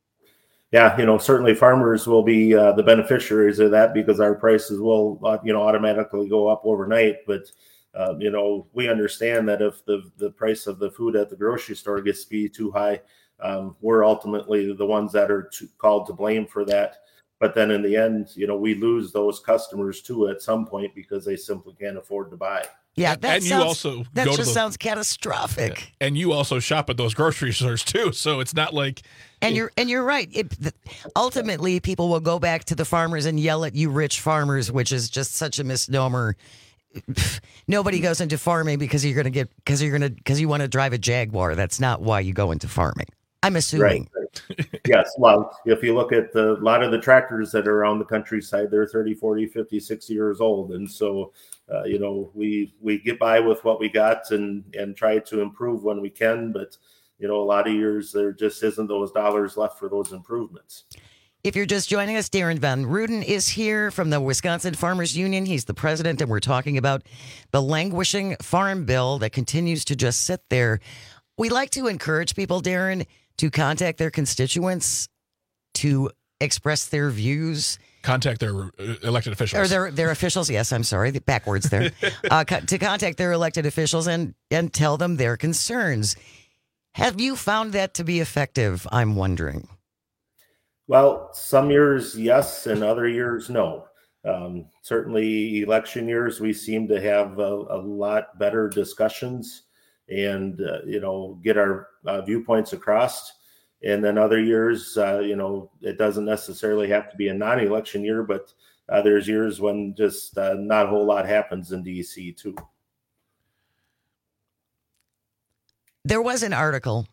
Yeah, you know, certainly farmers will be uh, the beneficiaries of that, because our prices will, uh, you know, automatically go up overnight. But Uh, you know, we understand that if the, the price of the food at the grocery store gets to be too high, um, we're ultimately the ones that are to, called to blame for that. But then in the end, you know, we lose those customers too at some point because they simply can't afford to buy. Yeah, that and sounds, you also that go just to the, sounds catastrophic. And you also shop at those grocery stores too, so it's not like. And you're and you're right. It, the, ultimately, people will go back to the farmers and yell at you, rich farmers, which is just such a misnomer. Nobody goes into farming because you're going to get because you're going to because you want to drive a Jaguar. That's not why you go into farming. I'm assuming. Right. Yes. Well, if you look at the, a lot of the tractors that are around the countryside, they're thirty, forty, fifty, sixty years old. And so, uh, you know, we, we get by with what we got and, and try to improve when we can. But, you know, a lot of years there just isn't those dollars left for those improvements. If you're just joining us, Darren Van Ruden is here from the Wisconsin Farmers Union. He's the president, and we're talking about the languishing farm bill that continues to just sit there. We like to encourage people, Darren, to contact their constituents, to express their views. Contact their elected officials. Or their their officials, yes, I'm sorry, backwards there. uh, co- to contact their elected officials and, and tell them their concerns. Have you found that to be effective, I'm wondering? Well, some years, yes, and other years, no. Um, certainly election years, we seem to have a, a lot better discussions and, uh, you know, get our uh, viewpoints across. And then other years, uh, you know, it doesn't necessarily have to be a non-election year, but uh, there's years when just uh, not a whole lot happens in D C too. There was an article.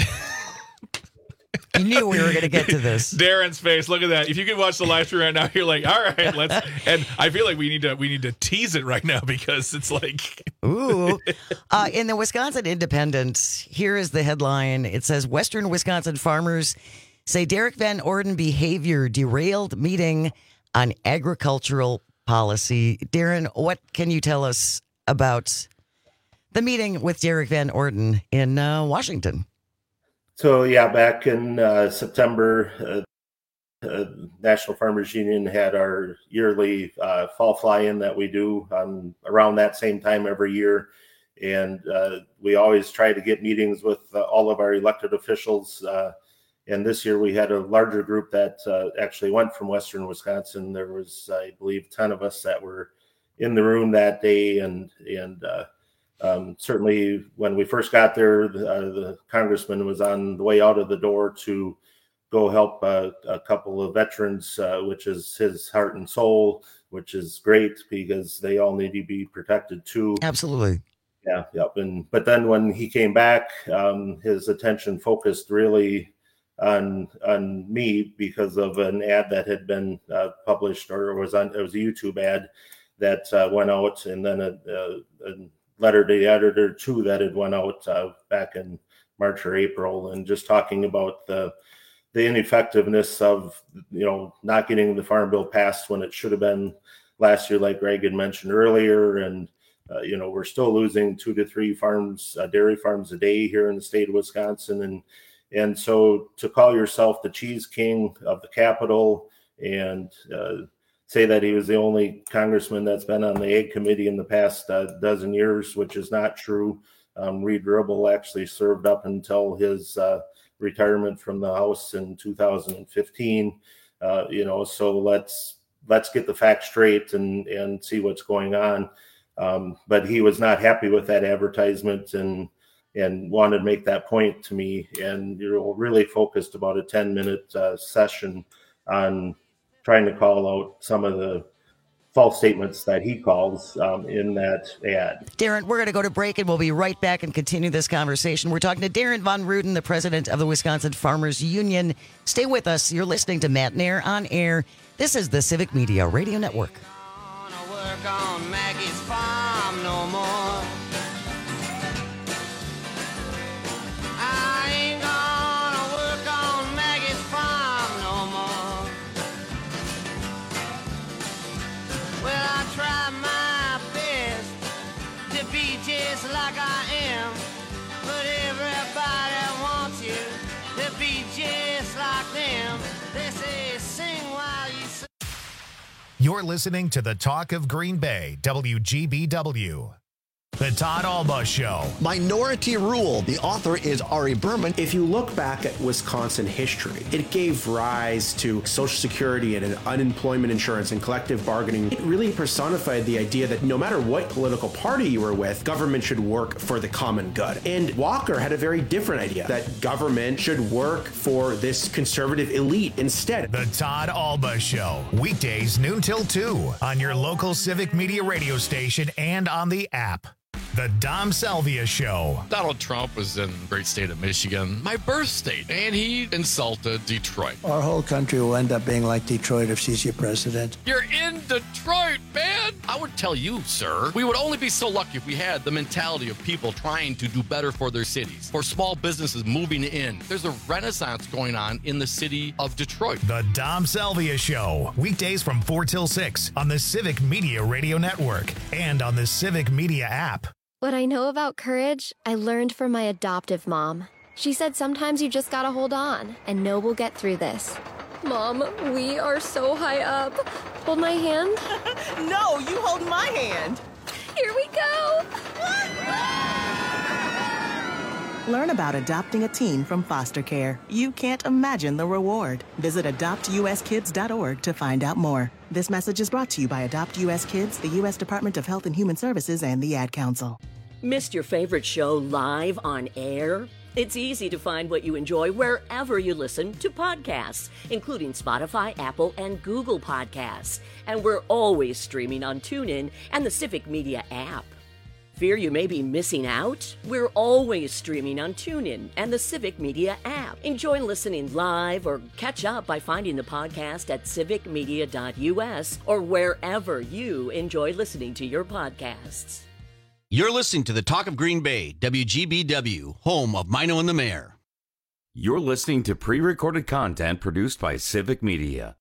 You knew we were going to get to this. Darren's face. Look at that. If you could watch the live stream right now, you're like, all right, let's. And I feel like we need to we need to tease it right now because it's like, ooh. Uh, in the Wisconsin Independent, here is the headline. It says Western Wisconsin farmers say Derek Van Orden behavior derailed meeting on agricultural policy. Darren, what can you tell us about the meeting with Derek Van Orden in uh, Washington? So, yeah, back in uh, September, uh, uh, National Farmers Union had our yearly uh, fall fly-in that we do um, around that same time every year. And uh, we always try to get meetings with uh, all of our elected officials. Uh, and this year we had a larger group that uh, actually went from Western Wisconsin. There was, I believe, ten of us that were in the room that day. And, and uh, Um, certainly when we first got there, the, uh, the congressman was on the way out of the door to go help uh, a couple of veterans, uh, which is his heart and soul, which is great because they all need to be protected too. Absolutely. Yeah. Yep. And, but then when he came back, um, his attention focused really on, on me because of an ad that had been uh, published or was on, it was a YouTube ad that uh, went out, and then a, a, a letter to the editor too that had went out uh, back in March or April, and just talking about the the ineffectiveness of, you know, not getting the farm bill passed when it should have been last year, like Greg had mentioned earlier. And uh, you know, we're still losing two to three farms, uh, dairy farms a day here in the state of Wisconsin, and and so to call yourself the cheese king of the capital and uh, say that he was the only congressman that's been on the Ag Committee in the past uh, dozen years, which is not true. Um, Reed Ribble actually served up until his uh, retirement from the House in two thousand fifteen. Uh, you know, so let's let's get the facts straight and and see what's going on. Um, but he was not happy with that advertisement and and wanted to make that point to me. And you know, really focused about a ten minute uh, session on trying to call out some of the false statements that he calls um, in that ad. Darren, we're going to go to break, and we'll be right back and continue this conversation. We're talking to Darren Van Ruden, the president of the Wisconsin Farmers Union. Stay with us. You're listening to Matt Nair on Air. This is the Civic Media Radio Network. Work on Maggie's farm no more. I ain't gonna work on Maggie's farm no more. Well, I try my best to be just like I am, but everybody wants you to be just like them. They say sing while you sing. You're listening to the Talk of Green Bay, W G B W. The Todd Alba Show. Minority Rule. The author is Ari Berman. If you look back at Wisconsin history, it gave rise to Social Security and unemployment insurance and collective bargaining. It really personified the idea that no matter what political party you were with, government should work for the common good. And Walker had a very different idea, that government should work for this conservative elite instead. The Todd Alba Show. Weekdays noon till two on your local Civic Media radio station and on the app. The Dom Salvia Show. Donald Trump was in the great state of Michigan, my birth state, and he insulted Detroit. Our whole country will end up being like Detroit if she's your president. You're in Detroit, man! I would tell you, sir, we would only be so lucky if we had the mentality of people trying to do better for their cities, for small businesses moving in. There's a renaissance going on in the city of Detroit. The Dom Salvia Show. Weekdays from four till six on the Civic Media Radio Network and on the Civic Media app. What I know about courage, I learned from my adoptive mom. She said sometimes you just gotta hold on and know we'll get through this. Mom, we are so high up. Hold my hand. No, you hold my hand. Here we go. Learn about adopting a teen from foster care. You can't imagine the reward. Visit adopt u s kids dot org to find out more. This message is brought to you by Adopt U S Kids, the U S Department of Health and Human Services, and the Ad Council. Missed your favorite show live on air? It's easy to find what you enjoy wherever you listen to podcasts, including Spotify, Apple, and Google Podcasts. And we're always streaming on TuneIn and the Civic Media app. Fear you may be missing out? We're always streaming on TuneIn and the Civic Media app. Enjoy listening live or catch up by finding the podcast at civic media dot u s or wherever you enjoy listening to your podcasts. You're listening to the Talk of Green Bay, W G B W, home of Mino and the Mayor. You're listening to pre-recorded content produced by Civic Media.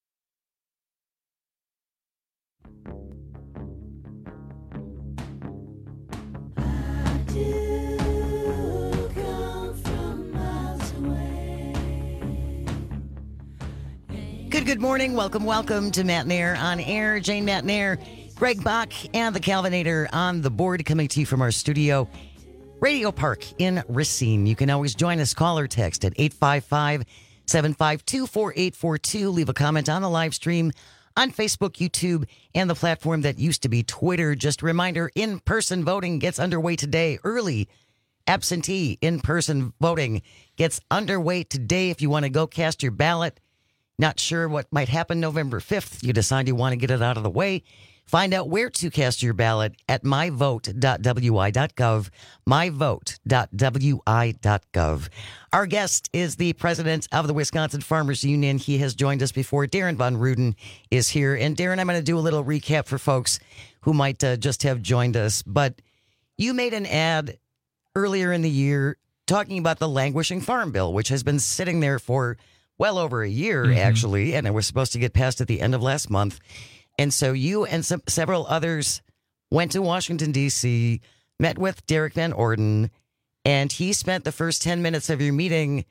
Good, good morning. Welcome, welcome to Matt Nair on Air. Jane Matt Nair, Greg Bach, and the Calvinator on the board, coming to you from our studio, Radio Park in Racine. You can always join us. Call or text at eight five five, seven five two, four eight four two. Leave a comment on the live stream on Facebook, YouTube, and the platform that used to be Twitter. Just a reminder, in-person voting gets underway today. Early absentee in-person voting gets underway today. If you want to go cast your ballot, not sure what might happen November fifth, you decide you want to get it out of the way, find out where to cast your ballot at my vote dot w i dot gov, my vote dot w i dot gov. Our guest is the president of the Wisconsin Farmers Union. He has joined us before. Darren Von Ruden is here. And Darren, I'm going to do a little recap for folks who might uh, just have joined us. But you made an ad earlier in the year talking about the languishing farm bill, which has been sitting there for well over a year, mm-hmm. actually, and it was supposed to get passed at the end of last month. And so you and some, several others went to Washington, D C, met with Derek Van Orden, and he spent the first ten minutes of your meeting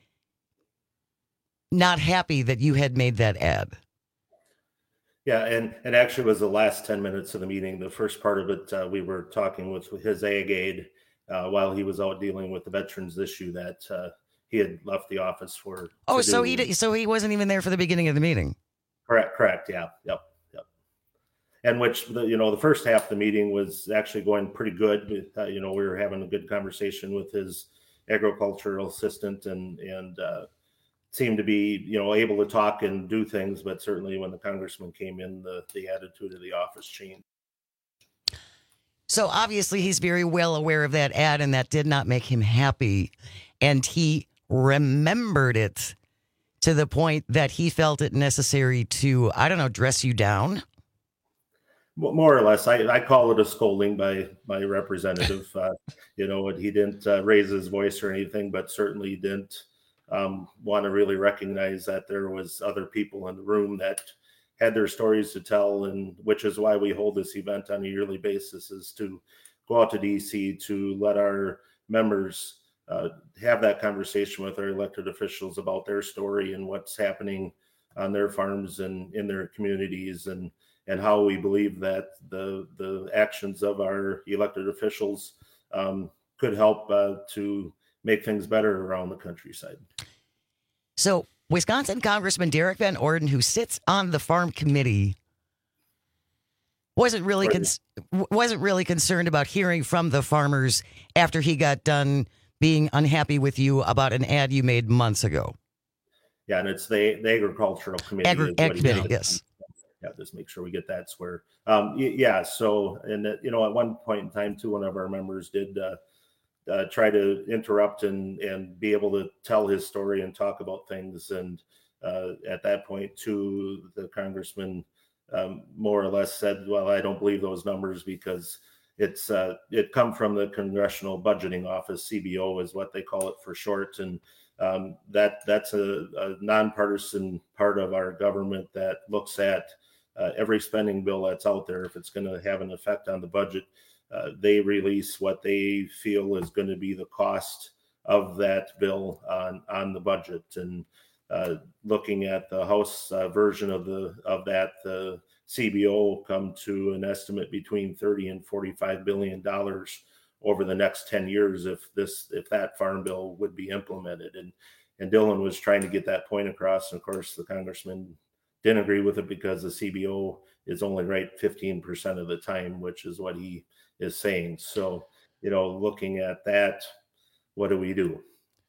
not happy that you had made that ad. Yeah, and, and actually it was the last ten minutes of the meeting. The first part of it, uh, we were talking with his ag aide uh, while he was out dealing with the veterans issue that uh, he had left the office for. Oh, so he did, so he wasn't even there for the beginning of the meeting. Correct. Correct. Yeah. Yep. Yep. And which the, you know, the first half of the meeting was actually going pretty good. Uh, you know, we were having a good conversation with his agricultural assistant, and and uh, seemed to be, you know, able to talk and do things. But certainly, when the congressman came in, the the attitude of the office changed. So obviously, he's very well aware of that ad, and that did not make him happy, and he remembered it to the point that he felt it necessary to, I don't know, dress you down? More or less. I, I call it a scolding by my representative. uh, you know, he didn't uh, raise his voice or anything, but certainly didn't um, want to really recognize that there was other people in the room that had their stories to tell, and which is why we hold this event on a yearly basis, is to go out to D C to let our members Uh, have that conversation with our elected officials about their story and what's happening on their farms and in their communities, and and how we believe that the the actions of our elected officials um, could help uh, to make things better around the countryside. So Wisconsin Congressman Derek Van Orden, who sits on the farm committee, wasn't really con- wasn't really concerned about hearing from the farmers after he got done being unhappy with you about an ad you made months ago. Yeah, and it's the, the agricultural committee. Agri- Ag committee, yes. Yeah, just make sure we get that square. Um, yeah, so, and, uh, you know, at one point in time, too, one of our members did uh, uh, try to interrupt and, and be able to tell his story and talk about things. And uh, at that point, too, the congressman um, more or less said, well, I don't believe those numbers because it's uh, it come from the Congressional Budgeting Office, C B O is what they call it for short. And um, that that's a, a nonpartisan part of our government that looks at uh, every spending bill that's out there. If it's going to have an effect on the budget, uh, they release what they feel is going to be the cost of that bill on, on the budget. And uh, looking at the House uh, version of the of that, the C B O come to an estimate between thirty and forty-five billion dollars over the next ten years if this if that farm bill would be implemented. And and Dylan was trying to get that point across. And of course, the congressman didn't agree with it because the C B O is only right fifteen percent of the time, which is what he is saying. So, you know, looking at that, what do we do?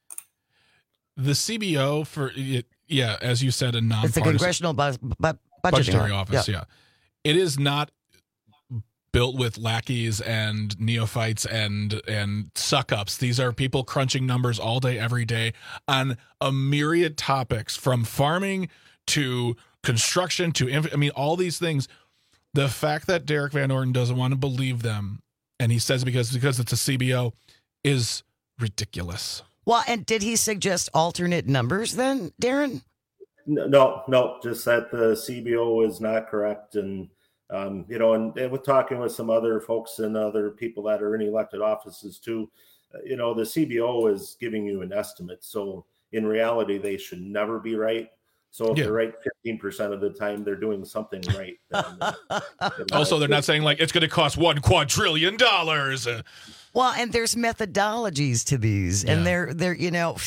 The C B O for it, yeah, as you said, a nonpartisan. It's the Congressional bu- bu- Budgeting Budgetary Office. Yeah. yeah, it is not built with lackeys and neophytes and and suck ups. These are people crunching numbers all day, every day on a myriad topics, from farming to construction to inf- I mean, all these things. The fact that Derek Van Orden doesn't want to believe them, and he says because because it's a C B O, is ridiculous. Well, and did he suggest alternate numbers then, Darren? No, no, just that the C B O is not correct. And, um, you know, and, and with talking with some other folks and other people that are in elected offices too, uh, you know, the C B O is giving you an estimate. So in reality, they should never be right. So if Yeah. they're right fifteen percent of the time, they're doing something right. Then, uh, you know, Also, they're not saying like it's going to cost one quadrillion dollars. Uh, Well, and there's methodologies to these, and Yeah. they're they're you know,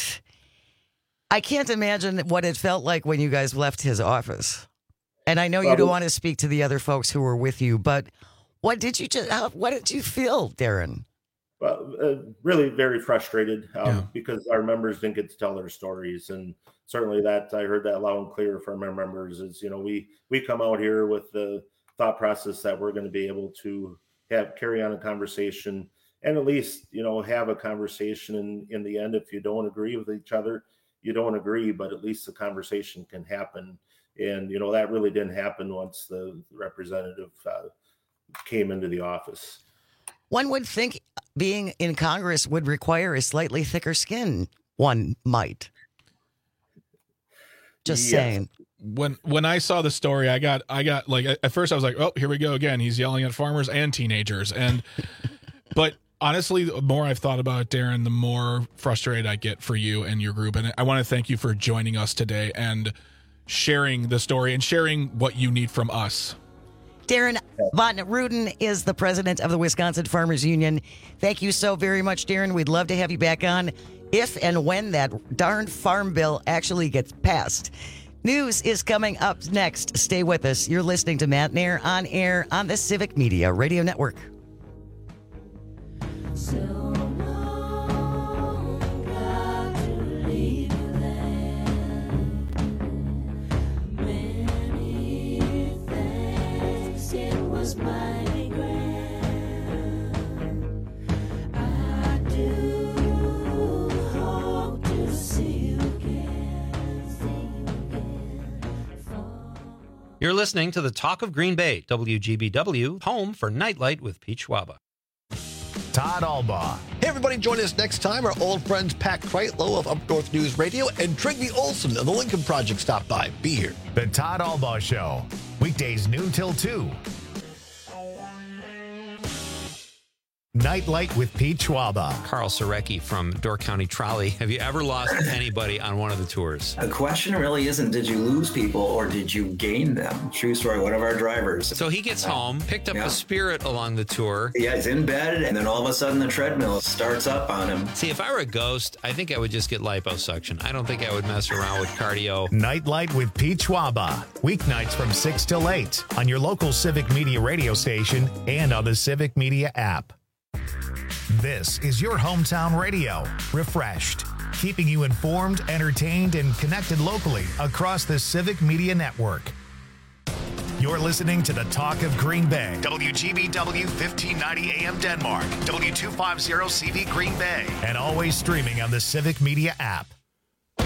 I can't imagine what it felt like when you guys left his office. And I know you Well, don't want to speak to the other folks who were with you, but what did you just how, what did you feel, Darren? Well, uh, really very frustrated um, Yeah. because our members didn't get to tell their stories. And certainly that I heard that loud and clear from our members is, you know, we, we come out here with the thought process that we're going to be able to have carry on a conversation and at least, you know, have a conversation. And in the end, if you don't agree with each other, you don't agree, but at least the conversation can happen. And, you know, that really didn't happen once the representative uh, came into the office. One would think being in Congress would require a slightly thicker skin. One might. Just Yes. saying. when when I saw the story, I got I got like at first I was like, oh, here we go again. He's yelling at farmers and teenagers, and but honestly, the more I've thought about it, Darren, the more frustrated I get for you and your group. And I want to thank you for joining us today and sharing the story and sharing what you need from us. Darren Von Ruden is the president of the Wisconsin Farmers Union. Thank you so very much, Darren. We'd love to have you back on if and when that darn farm bill actually gets passed. News is coming up next. Stay with us. You're listening to Matt Nair on air on the Civic Media Radio Network. You're listening to the Talk of Green Bay, W G B W, home for Nightlight with Pete Schwaba. Todd Albaugh. Hey, everybody, join us next time. Our old friends Pat Kreitlow of Up North News Radio and Trigby Olson of the Lincoln Project stop by. Be here. The Todd Albaugh Show. Weekdays noon till two. Nightlight with Pete Schwaba. Carl Sorecki from Door County Trolley. Have you ever lost anybody on one of the tours? The question really isn't did you lose people or did you gain them? True story, one of our drivers. So he gets home, picked up Yeah. a Spirit along the tour. Yeah, he's in bed, and then all of a sudden the treadmill starts up on him. See, if I were a ghost, I think I would just get liposuction. I don't think I would mess around with cardio. Nightlight with Pete Schwaba. Weeknights from six till eight on your local Civic Media radio station and on the Civic Media app. This is your hometown radio, refreshed, keeping you informed, entertained, and connected locally across the Civic Media Network. You're listening to the Talk of Green Bay, W G B W fifteen ninety A M Denmark, W two fifty C V Green Bay, and always streaming on the Civic Media app.